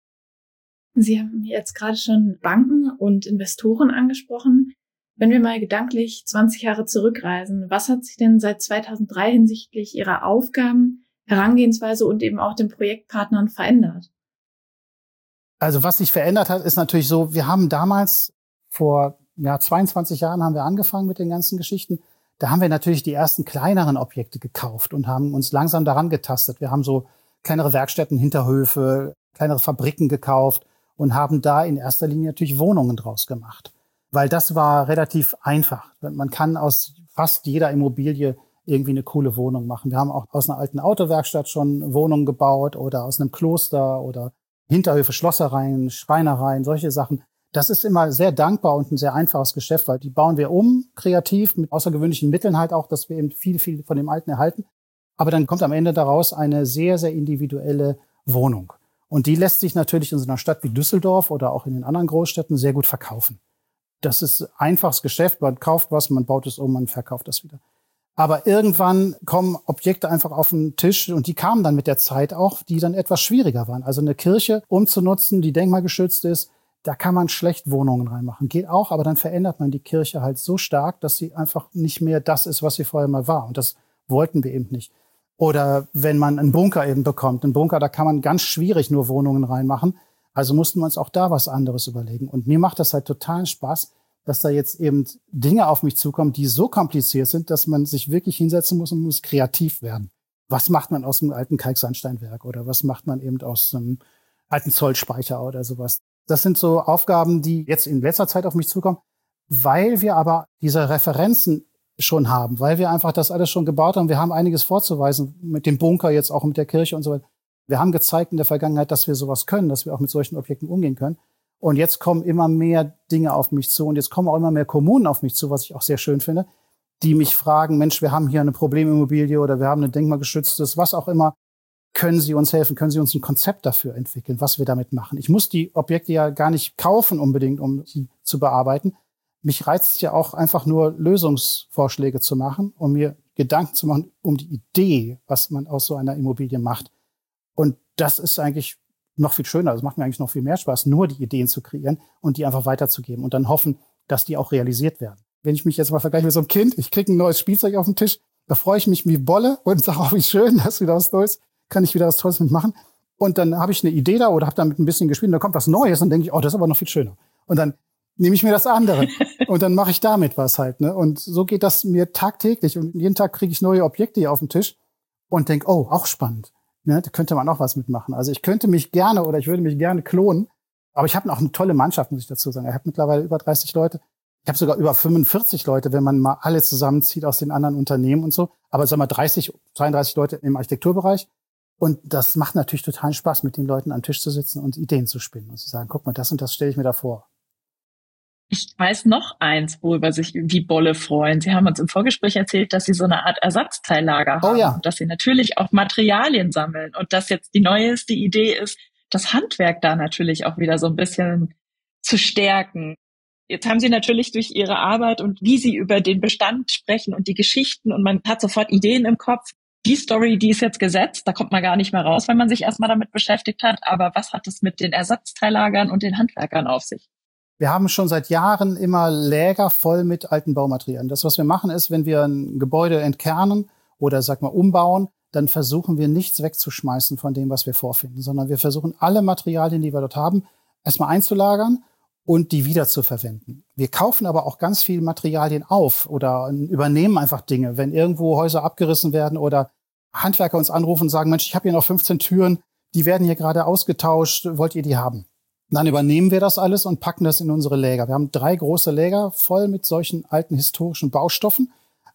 Sie haben jetzt gerade schon Banken und Investoren angesprochen. Wenn wir mal gedanklich 20 Jahre zurückreisen, was hat sich denn seit 2003 hinsichtlich Ihrer Aufgaben, Herangehensweise und eben auch den Projektpartnern verändert? Also was sich verändert hat, ist natürlich so, wir haben damals vor 22 Jahren haben wir angefangen mit den ganzen Geschichten. Da haben wir natürlich die ersten kleineren Objekte gekauft und haben uns langsam daran getastet. Wir haben so kleinere Werkstätten, Hinterhöfe, kleinere Fabriken gekauft und haben da in erster Linie natürlich Wohnungen draus gemacht. Weil das war relativ einfach. Man kann aus fast jeder Immobilie irgendwie eine coole Wohnung machen. Wir haben auch aus einer alten Autowerkstatt schon Wohnungen gebaut oder aus einem Kloster oder Hinterhöfe, Schlossereien, Schreinereien, solche Sachen. Das ist immer sehr dankbar und ein sehr einfaches Geschäft, weil die bauen wir um, kreativ, mit außergewöhnlichen Mitteln halt auch, dass wir eben viel, viel von dem Alten erhalten. Aber dann kommt am Ende daraus eine sehr, sehr individuelle Wohnung. Und die lässt sich natürlich in so einer Stadt wie Düsseldorf oder auch in den anderen Großstädten sehr gut verkaufen. Das ist einfaches Geschäft, man kauft was, man baut es um, man verkauft das wieder. Aber irgendwann kommen Objekte einfach auf den Tisch und die kamen dann mit der Zeit auch, die dann etwas schwieriger waren. Also eine Kirche umzunutzen, die denkmalgeschützt ist, da kann man schlecht Wohnungen reinmachen. Geht auch, aber dann verändert man die Kirche halt so stark, dass sie einfach nicht mehr das ist, was sie vorher mal war. Und das wollten wir eben nicht. Oder wenn man einen Bunker eben bekommt. Einen Bunker, da kann man ganz schwierig nur Wohnungen reinmachen. Also mussten wir uns auch da was anderes überlegen. Und mir macht das halt total Spaß, dass da jetzt eben Dinge auf mich zukommen, die so kompliziert sind, dass man sich wirklich hinsetzen muss und muss kreativ werden. Was macht man aus einem alten Kalksandsteinwerk? Oder was macht man eben aus einem alten Zollspeicher oder sowas? Das sind so Aufgaben, die jetzt in letzter Zeit auf mich zukommen, weil wir aber diese Referenzen schon haben, weil wir einfach das alles schon gebaut haben. Wir haben einiges vorzuweisen mit dem Bunker, jetzt auch mit der Kirche und so weiter. Wir haben gezeigt in der Vergangenheit, dass wir sowas können, dass wir auch mit solchen Objekten umgehen können. Und jetzt kommen immer mehr Dinge auf mich zu und jetzt kommen auch immer mehr Kommunen auf mich zu, was ich auch sehr schön finde, die mich fragen, Mensch, wir haben hier eine Problemimmobilie oder wir haben ein denkmalgeschütztes, was auch immer. Können Sie uns helfen? Können Sie uns ein Konzept dafür entwickeln, was wir damit machen? Ich muss die Objekte ja gar nicht kaufen unbedingt, um sie zu bearbeiten. Mich reizt ja auch einfach nur Lösungsvorschläge zu machen, um mir Gedanken zu machen um die Idee, was man aus so einer Immobilie macht. Und das ist eigentlich noch viel schöner. Das macht mir eigentlich noch viel mehr Spaß, nur die Ideen zu kreieren und die einfach weiterzugeben und dann hoffen, dass die auch realisiert werden. wenn ich mich jetzt mal vergleiche mit so einem Kind, ich kriege ein neues Spielzeug auf den Tisch, da freue ich mich wie Bolle und sage auch, wie schön, das ist wieder was Neues, kann ich wieder was Tolles mitmachen. Und dann habe ich eine Idee da oder habe damit ein bisschen gespielt und dann kommt was Neues und denke ich, oh, das ist aber noch viel schöner. Und dann nehme ich mir das andere und dann mache ich damit was halt. Ne? Und so geht das mir tagtäglich und jeden Tag kriege ich neue Objekte hier auf den Tisch und denke, oh, auch spannend. Ne? Da könnte man auch was mitmachen. Also ich könnte mich gerne oder ich würde mich gerne klonen, aber ich habe auch eine tolle Mannschaft, muss ich dazu sagen. Ich habe mittlerweile über 30 Leute. Ich habe sogar über 45 Leute, wenn man mal alle zusammenzieht aus den anderen Unternehmen und so. Aber sagen wir 32 Leute im Architekturbereich. Und das macht natürlich totalen Spaß, mit den Leuten am Tisch zu sitzen und Ideen zu spinnen und zu sagen, guck mal, das und das stelle ich mir da vor. Ich weiß noch eins, worüber sich die Bolle freuen. Sie haben uns im Vorgespräch erzählt, dass Sie so eine Art Ersatzteillager haben. Oh ja. Und dass Sie natürlich auch Materialien sammeln. Und dass jetzt die neueste Idee ist, das Handwerk da natürlich auch wieder so ein bisschen zu stärken. Jetzt haben Sie natürlich durch Ihre Arbeit und wie Sie über den Bestand sprechen und die Geschichten und man hat sofort Ideen im Kopf. Die Story, die ist jetzt gesetzt, da kommt man gar nicht mehr raus, wenn man sich erstmal damit beschäftigt hat. Aber was hat es mit den Ersatzteillagern und den Handwerkern auf sich? Wir haben schon seit Jahren immer Läger voll mit alten Baumaterialien. Das, was wir machen, ist, wenn wir ein Gebäude entkernen oder, sag mal, umbauen, dann versuchen wir nichts wegzuschmeißen von dem, was wir vorfinden, sondern wir versuchen alle Materialien, die wir dort haben, erstmal einzulagern und die wieder zu verwenden. Wir kaufen aber auch ganz viel Materialien auf oder übernehmen einfach Dinge. Wenn irgendwo Häuser abgerissen werden oder Handwerker uns anrufen und sagen, Mensch, ich habe hier noch 15 Türen, die werden hier gerade ausgetauscht, wollt ihr die haben? Dann übernehmen wir das alles und packen das in unsere Läger. Wir haben 3 große Läger voll mit solchen alten historischen Baustoffen.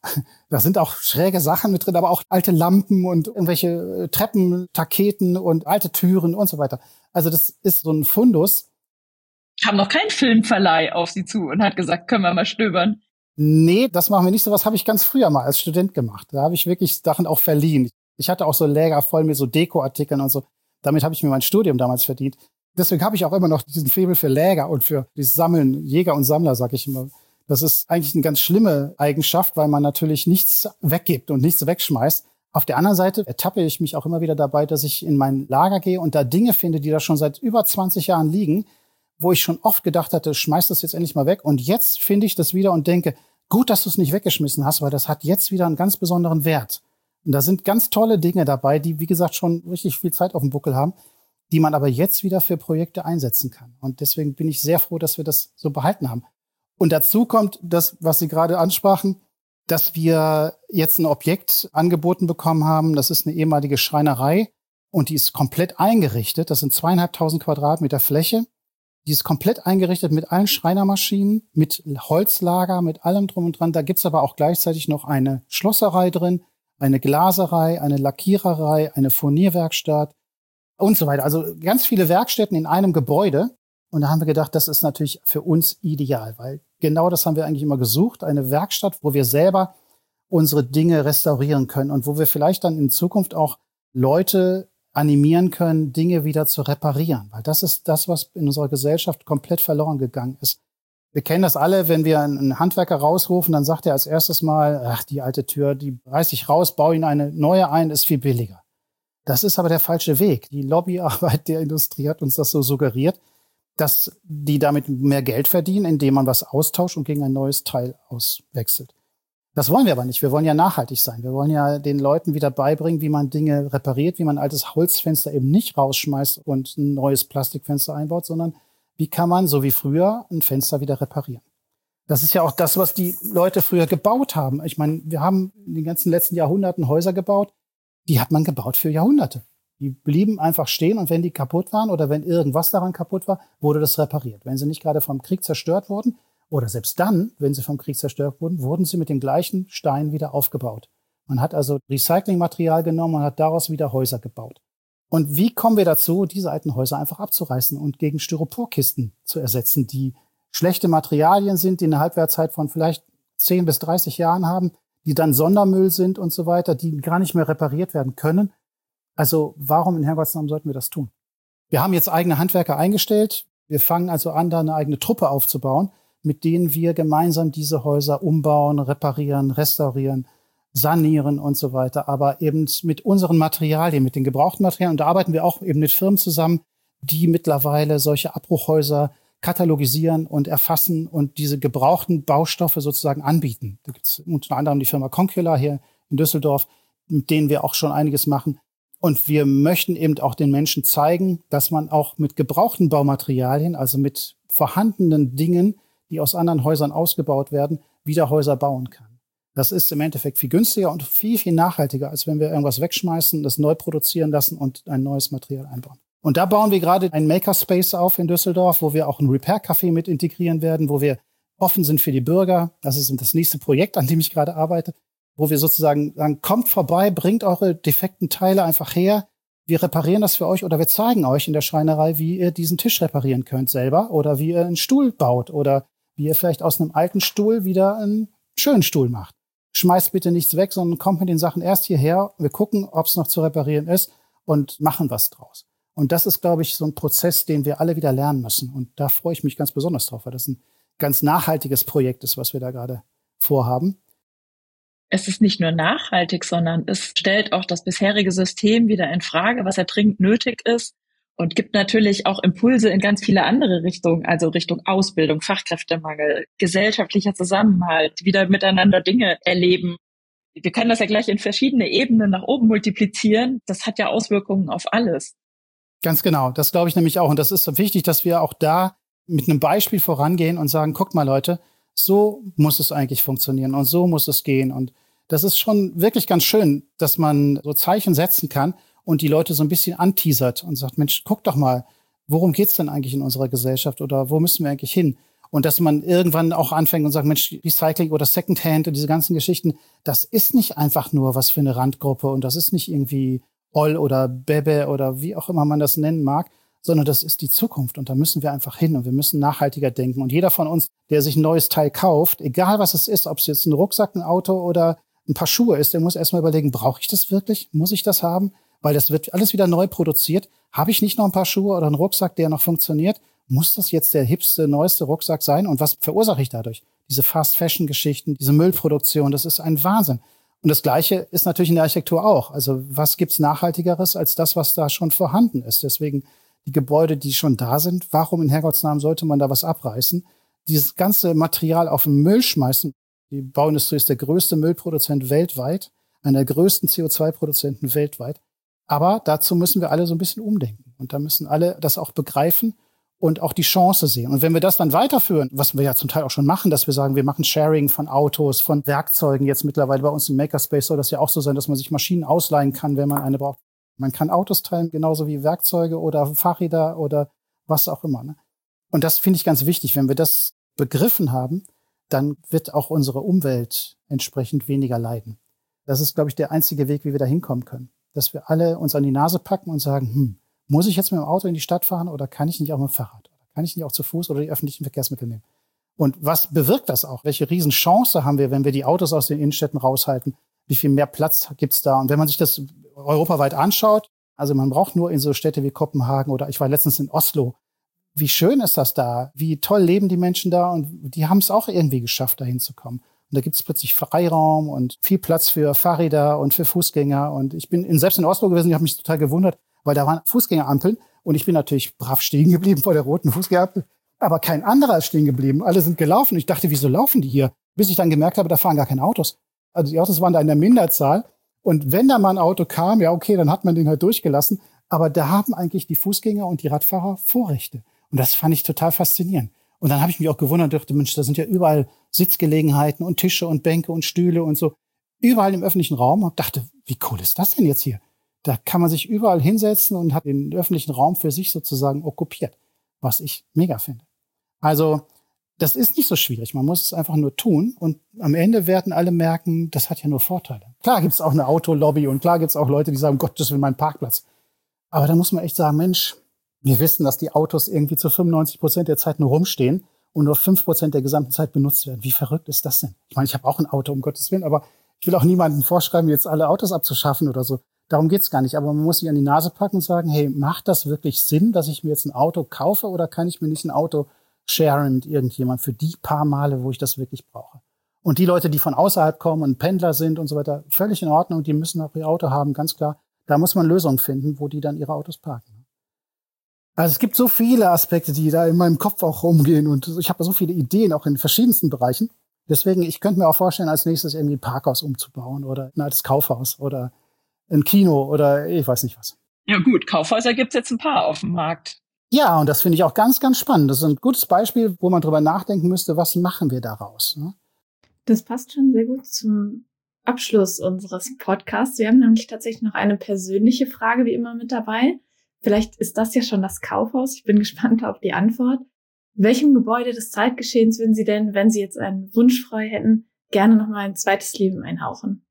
Da sind auch schräge Sachen mit drin, aber auch alte Lampen und irgendwelche Treppen, Taketen und alte Türen und so weiter. Also das ist so ein Fundus. Kam noch kein Filmverleih auf Sie zu und hat gesagt, können wir mal stöbern? Nee, das machen wir nicht. So was habe ich ganz früher mal als Student gemacht. Da habe ich wirklich Sachen auch verliehen. Ich hatte auch so Läger voll mit so Dekoartikeln und so. Damit habe ich mir mein Studium damals verdient. Deswegen habe ich auch immer noch diesen Faible für Läger und für dieses Sammeln, Jäger und Sammler, sag ich immer. Das ist eigentlich eine ganz schlimme Eigenschaft, weil man natürlich nichts weggibt und nichts wegschmeißt. Auf der anderen Seite ertappe ich mich auch immer wieder dabei, dass ich in mein Lager gehe und da Dinge finde, die da schon seit über 20 Jahren liegen, wo ich schon oft gedacht hatte, schmeiß das jetzt endlich mal weg. Und jetzt finde ich das wieder und denke, gut, dass du es nicht weggeschmissen hast, weil das hat jetzt wieder einen ganz besonderen Wert. Und da sind ganz tolle Dinge dabei, die, wie gesagt, schon richtig viel Zeit auf dem Buckel haben, die man aber jetzt wieder für Projekte einsetzen kann. Und deswegen bin ich sehr froh, dass wir das so behalten haben. Und dazu kommt das, was Sie gerade ansprachen, dass wir jetzt ein Objekt angeboten bekommen haben. Das ist eine ehemalige Schreinerei und die ist komplett eingerichtet. Das sind 2.500 Quadratmeter Fläche. Die ist komplett eingerichtet mit allen Schreinermaschinen, mit Holzlager, mit allem drum und dran. Da gibt's aber auch gleichzeitig noch eine Schlosserei drin, eine Glaserei, eine Lackiererei, eine Furnierwerkstatt und so weiter. Also ganz viele Werkstätten in einem Gebäude. Und da haben wir gedacht, das ist natürlich für uns ideal, weil genau das haben wir eigentlich immer gesucht. Eine Werkstatt, wo wir selber unsere Dinge restaurieren können und wo wir vielleicht dann in Zukunft auch Leute animieren können, Dinge wieder zu reparieren. Weil das ist das, was in unserer Gesellschaft komplett verloren gegangen ist. Wir kennen das alle, wenn wir einen Handwerker rausrufen, dann sagt er als erstes mal, ach, die alte Tür, die reiß ich raus, baue Ihnen eine neue ein, ist viel billiger. Das ist aber der falsche Weg. Die Lobbyarbeit der Industrie hat uns das so suggeriert, dass die damit mehr Geld verdienen, indem man was austauscht und gegen ein neues Teil auswechselt. Das wollen wir aber nicht. Wir wollen ja nachhaltig sein. Wir wollen ja den Leuten wieder beibringen, wie man Dinge repariert, wie man ein altes Holzfenster eben nicht rausschmeißt und ein neues Plastikfenster einbaut, sondern wie kann man, so wie früher, ein Fenster wieder reparieren. Das ist ja auch das, was die Leute früher gebaut haben. Ich meine, wir haben in den ganzen letzten Jahrhunderten Häuser gebaut, die hat man gebaut für Jahrhunderte. Die blieben einfach stehen und wenn die kaputt waren oder wenn irgendwas daran kaputt war, wurde das repariert. Wenn sie nicht gerade vom Krieg zerstört wurden oder selbst dann, wenn sie vom Krieg zerstört wurden, wurden sie mit dem gleichen Stein wieder aufgebaut. Man hat also Recyclingmaterial genommen und hat daraus wieder Häuser gebaut. Und wie kommen wir dazu, diese alten Häuser einfach abzureißen und gegen Styroporkisten zu ersetzen, die schlechte Materialien sind, die eine Halbwertszeit von vielleicht 10 bis 30 Jahren haben, die dann Sondermüll sind und so weiter, die gar nicht mehr repariert werden können. Also warum in Herrgottsnamen sollten wir das tun? Wir haben jetzt eigene Handwerker eingestellt. Wir fangen also an, da eine eigene Truppe aufzubauen, mit denen wir gemeinsam diese Häuser umbauen, reparieren, restaurieren, sanieren und so weiter. Aber eben mit unseren Materialien, mit den gebrauchten Materialien. Und da arbeiten wir auch eben mit Firmen zusammen, die mittlerweile solche Abbruchhäuser katalogisieren und erfassen und diese gebrauchten Baustoffe sozusagen anbieten. Da gibt es unter anderem die Firma Concula hier in Düsseldorf, mit denen wir auch schon einiges machen. Und wir möchten eben auch den Menschen zeigen, dass man auch mit gebrauchten Baumaterialien, also mit vorhandenen Dingen, die aus anderen Häusern ausgebaut werden, wieder Häuser bauen kann. Das ist im Endeffekt viel günstiger und viel, viel nachhaltiger, als wenn wir irgendwas wegschmeißen, das neu produzieren lassen und ein neues Material einbauen. Und da bauen wir gerade einen Makerspace auf in Düsseldorf, wo wir auch ein Repair-Café mit integrieren werden, wo wir offen sind für die Bürger. Das ist das nächste Projekt, an dem ich gerade arbeite, wo wir sozusagen sagen, kommt vorbei, bringt eure defekten Teile einfach her. Wir reparieren das für euch oder wir zeigen euch in der Schreinerei, wie ihr diesen Tisch reparieren könnt selber oder wie ihr einen Stuhl baut oder wie ihr vielleicht aus einem alten Stuhl wieder einen schönen Stuhl macht. Schmeißt bitte nichts weg, sondern kommt mit den Sachen erst hierher. Wir gucken, ob es noch zu reparieren ist und machen was draus. Und das ist, glaube ich, so ein Prozess, den wir alle wieder lernen müssen. Und da freue ich mich ganz besonders drauf, weil das ein ganz nachhaltiges Projekt ist, was wir da gerade vorhaben. Es ist nicht nur nachhaltig, sondern es stellt auch das bisherige System wieder in Frage, was ja dringend nötig ist und gibt natürlich auch Impulse in ganz viele andere Richtungen, also Richtung Ausbildung, Fachkräftemangel, gesellschaftlicher Zusammenhalt, wieder miteinander Dinge erleben. Wir können das ja gleich in verschiedene Ebenen nach oben multiplizieren. Das hat ja Auswirkungen auf alles. Ganz genau, das glaube ich nämlich auch. Und das ist wichtig, dass wir auch da mit einem Beispiel vorangehen und sagen, guckt mal Leute, so muss es eigentlich funktionieren und so muss es gehen. Und das ist schon wirklich ganz schön, dass man so Zeichen setzen kann und die Leute so ein bisschen anteasert und sagt, Mensch, guck doch mal, worum geht's denn eigentlich in unserer Gesellschaft oder wo müssen wir eigentlich hin? Und dass man irgendwann auch anfängt und sagt, Mensch, Recycling oder Secondhand und diese ganzen Geschichten, das ist nicht einfach nur was für eine Randgruppe und das ist nicht irgendwie Oll oder Bebe oder wie auch immer man das nennen mag, sondern das ist die Zukunft und da müssen wir einfach hin und wir müssen nachhaltiger denken. Und jeder von uns, der sich ein neues Teil kauft, egal was es ist, ob es jetzt ein Rucksack, ein Auto oder ein paar Schuhe ist, der muss erstmal überlegen, brauche ich das wirklich? Muss ich das haben? Weil das wird alles wieder neu produziert. Habe ich nicht noch ein paar Schuhe oder einen Rucksack, der noch funktioniert? Muss das jetzt der hipste, neueste Rucksack sein? Und was verursache ich dadurch? Diese Fast-Fashion-Geschichten, diese Müllproduktion, das ist ein Wahnsinn. Und das Gleiche ist natürlich in der Architektur auch. Also was gibt's Nachhaltigeres als das, was da schon vorhanden ist? Deswegen die Gebäude, die schon da sind, warum in Herrgottsnamen sollte man da was abreißen? Dieses ganze Material auf den Müll schmeißen. Die Bauindustrie ist der größte Müllproduzent weltweit, einer der größten CO2-Produzenten weltweit. Aber dazu müssen wir alle so ein bisschen umdenken. Und da müssen alle das auch begreifen und auch die Chance sehen. Und wenn wir das dann weiterführen, was wir ja zum Teil auch schon machen, dass wir sagen, wir machen Sharing von Autos, von Werkzeugen. Jetzt mittlerweile bei uns im Makerspace soll das ja auch so sein, dass man sich Maschinen ausleihen kann, wenn man eine braucht. Man kann Autos teilen, genauso wie Werkzeuge oder Fahrräder oder was auch immer. Ne? Und das finde ich ganz wichtig. Wenn wir das begriffen haben, dann wird auch unsere Umwelt entsprechend weniger leiden. Das ist, glaube ich, der einzige Weg, wie wir da hinkommen können. Dass wir alle uns an die Nase packen und sagen, muss ich jetzt mit dem Auto in die Stadt fahren oder kann ich nicht auch mit dem Fahrrad? Oder kann ich nicht auch zu Fuß oder die öffentlichen Verkehrsmittel nehmen? Und was bewirkt das auch? Welche Riesenchance haben wir, wenn wir die Autos aus den Innenstädten raushalten? Wie viel mehr Platz gibt's da? Und wenn man sich das europaweit anschaut, also man braucht nur in so Städte wie Kopenhagen oder ich war letztens in Oslo. Wie schön ist das da? Wie toll leben die Menschen da? Und die haben es auch irgendwie geschafft, da hinzukommen. Und da gibt es plötzlich Freiraum und viel Platz für Fahrräder und für Fußgänger. Und ich bin selbst in Oslo gewesen, ich habe mich total gewundert, weil da waren Fußgängerampeln und ich bin natürlich brav stehen geblieben vor der roten Fußgängerampel. Aber kein anderer ist stehen geblieben. Alle sind gelaufen. Ich dachte, wieso laufen die hier? Bis ich dann gemerkt habe, da fahren gar keine Autos. Also die Autos waren da in der Minderzahl. Und wenn da mal ein Auto kam, ja okay, dann hat man den halt durchgelassen. Aber da haben eigentlich die Fußgänger und die Radfahrer Vorrechte. Und das fand ich total faszinierend. Und dann habe ich mich auch gewundert und dachte, Mensch, da sind ja überall Sitzgelegenheiten und Tische und Bänke und Stühle und so. Überall im öffentlichen Raum. Und dachte, wie cool ist das denn jetzt hier? Da kann man sich überall hinsetzen und hat den öffentlichen Raum für sich sozusagen okkupiert. Was ich mega finde. Also das ist nicht so schwierig. Man muss es einfach nur tun. Und am Ende werden alle merken, das hat ja nur Vorteile. Klar gibt es auch eine Autolobby und klar gibt es auch Leute, die sagen, Gott, das will mein Parkplatz. Aber da muss man echt sagen, Mensch, wir wissen, dass die Autos irgendwie zu 95% der Zeit nur rumstehen und nur 5% der gesamten Zeit benutzt werden. Wie verrückt ist das denn? Ich meine, ich habe auch ein Auto, um Gottes Willen, aber ich will auch niemandem vorschreiben, jetzt alle Autos abzuschaffen oder so. Darum geht's gar nicht. Aber man muss sich an die Nase packen und sagen, hey, macht das wirklich Sinn, dass ich mir jetzt ein Auto kaufe oder kann ich mir nicht ein Auto sharen mit irgendjemand für die paar Male, wo ich das wirklich brauche? Und die Leute, die von außerhalb kommen und Pendler sind und so weiter, völlig in Ordnung. Die müssen auch ihr Auto haben, ganz klar. Da muss man Lösungen finden, wo die dann ihre Autos parken. Also es gibt so viele Aspekte, die da in meinem Kopf auch rumgehen und ich habe so viele Ideen, auch in verschiedensten Bereichen. Deswegen, ich könnte mir auch vorstellen, als nächstes irgendwie ein Parkhaus umzubauen oder ein altes Kaufhaus oder ein Kino oder ich weiß nicht was. Ja gut, Kaufhäuser gibt's jetzt ein paar auf dem Markt. Ja, und das finde ich auch ganz, ganz spannend. Das ist ein gutes Beispiel, wo man drüber nachdenken müsste, was machen wir daraus, ne? Das passt schon sehr gut zum Abschluss unseres Podcasts. Wir haben nämlich tatsächlich noch eine persönliche Frage wie immer mit dabei. Vielleicht ist das ja schon das Kaufhaus. Ich bin gespannt auf die Antwort. Welchem Gebäude des Zeitgeschehens würden Sie denn, wenn Sie jetzt einen Wunsch frei hätten, gerne nochmal ein zweites Leben einhauchen?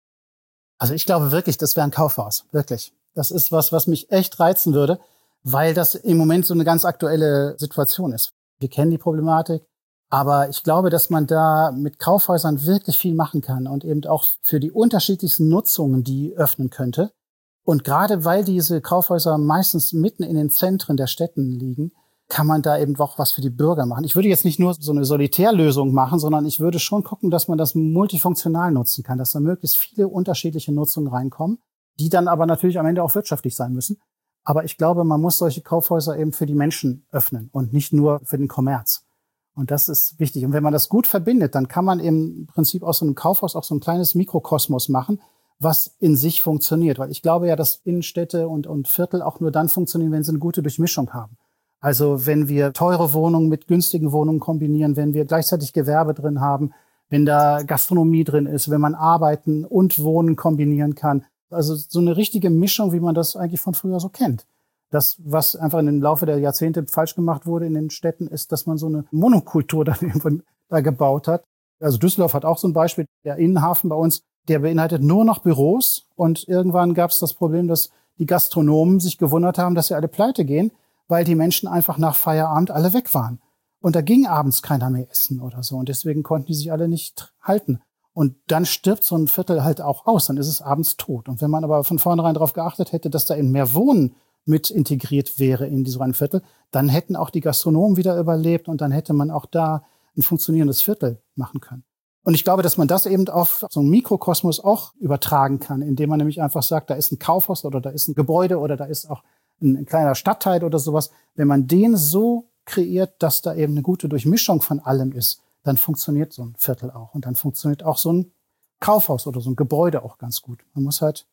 Also ich glaube wirklich, das wäre ein Kaufhaus. Wirklich. Das ist was mich echt reizen würde, weil das im Moment so eine ganz aktuelle Situation ist. Wir kennen die Problematik. Aber ich glaube, dass man da mit Kaufhäusern wirklich viel machen kann und eben auch für die unterschiedlichsten Nutzungen die öffnen könnte. Und gerade weil diese Kaufhäuser meistens mitten in den Zentren der Städten liegen, kann man da eben auch was für die Bürger machen. Ich würde jetzt nicht nur so eine Solitärlösung machen, sondern ich würde schon gucken, dass man das multifunktional nutzen kann, dass da möglichst viele unterschiedliche Nutzungen reinkommen, die dann aber natürlich am Ende auch wirtschaftlich sein müssen. Aber ich glaube, man muss solche Kaufhäuser eben für die Menschen öffnen und nicht nur für den Kommerz. Und das ist wichtig. Und wenn man das gut verbindet, dann kann man im Prinzip aus so einem Kaufhaus auch so ein kleines Mikrokosmos machen, was in sich funktioniert. Weil ich glaube ja, dass Innenstädte und Viertel auch nur dann funktionieren, wenn sie eine gute Durchmischung haben. Also wenn wir teure Wohnungen mit günstigen Wohnungen kombinieren, wenn wir gleichzeitig Gewerbe drin haben, wenn da Gastronomie drin ist, wenn man Arbeiten und Wohnen kombinieren kann. Also so eine richtige Mischung, wie man das eigentlich von früher so kennt. Das, was einfach im Laufe der Jahrzehnte falsch gemacht wurde in den Städten, ist, dass man so eine Monokultur dann irgendwann da gebaut hat. Also Düsseldorf hat auch so ein Beispiel. Der Innenhafen bei uns, der beinhaltet nur noch Büros. Und irgendwann gab es das Problem, dass die Gastronomen sich gewundert haben, dass sie alle pleite gehen, weil die Menschen einfach nach Feierabend alle weg waren. Und da ging abends keiner mehr essen oder so. Und deswegen konnten die sich alle nicht halten. Und dann stirbt so ein Viertel halt auch aus. Dann ist es abends tot. Und wenn man aber von vornherein darauf geachtet hätte, dass da eben mehr Wohnen mit integriert wäre in so ein Viertel, dann hätten auch die Gastronomen wieder überlebt und dann hätte man auch da ein funktionierendes Viertel machen können. Und ich glaube, dass man das eben auf so einen Mikrokosmos auch übertragen kann, indem man nämlich einfach sagt, da ist ein Kaufhaus oder da ist ein Gebäude oder da ist auch ein kleiner Stadtteil oder sowas. Wenn man den so kreiert, dass da eben eine gute Durchmischung von allem ist, dann funktioniert so ein Viertel auch. Und dann funktioniert auch so ein Kaufhaus oder so ein Gebäude auch ganz gut. Man muss halt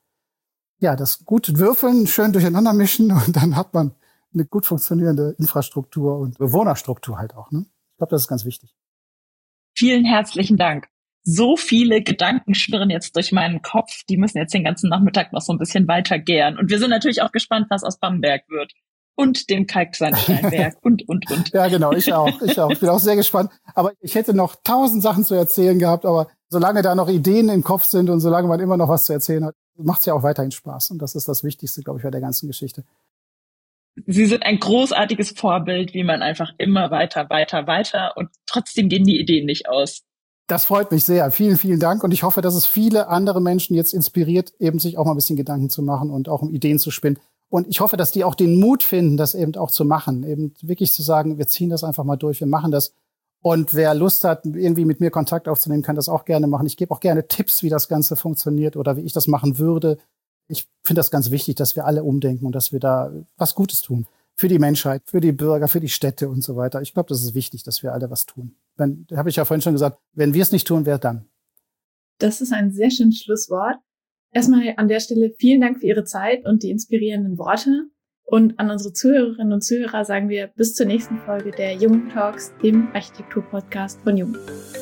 das gut würfeln, schön durcheinander mischen und dann hat man eine gut funktionierende Infrastruktur und Bewohnerstruktur halt auch, ne? Ich glaube, das ist ganz wichtig. Vielen herzlichen Dank. So viele Gedanken schwirren jetzt durch meinen Kopf. Die müssen jetzt den ganzen Nachmittag noch so ein bisschen weiter gären. Und wir sind natürlich auch gespannt, was aus Bamberg wird. Und dem Kalksandsteinwerk und. Ja, genau, ich auch. Ich bin auch sehr gespannt. Aber ich hätte noch 1000 Sachen zu erzählen gehabt. Aber solange da noch Ideen im Kopf sind und solange man immer noch was zu erzählen hat, macht es ja auch weiterhin Spaß. Und das ist das Wichtigste, glaube ich, bei der ganzen Geschichte. Sie sind ein großartiges Vorbild, wie man einfach immer weiter und trotzdem gehen die Ideen nicht aus. Das freut mich sehr. Vielen, vielen Dank. Und ich hoffe, dass es viele andere Menschen jetzt inspiriert, eben sich auch mal ein bisschen Gedanken zu machen und auch um Ideen zu spinnen. Und ich hoffe, dass die auch den Mut finden, das eben auch zu machen. Eben wirklich zu sagen, wir ziehen das einfach mal durch, wir machen das. Und wer Lust hat, irgendwie mit mir Kontakt aufzunehmen, kann das auch gerne machen. Ich gebe auch gerne Tipps, wie das Ganze funktioniert oder wie ich das machen würde. Ich finde das ganz wichtig, dass wir alle umdenken und dass wir da was Gutes tun. Für die Menschheit, für die Bürger, für die Städte und so weiter. Ich glaube, das ist wichtig, dass wir alle was tun. Habe ich ja vorhin schon gesagt, wenn wir es nicht tun, wer dann? Das ist ein sehr schönes Schlusswort. Erstmal an der Stelle vielen Dank für Ihre Zeit und die inspirierenden Worte. Und an unsere Zuhörerinnen und Zuhörer sagen wir bis zur nächsten Folge der Jung Talks, dem Architektur-Podcast von Jung.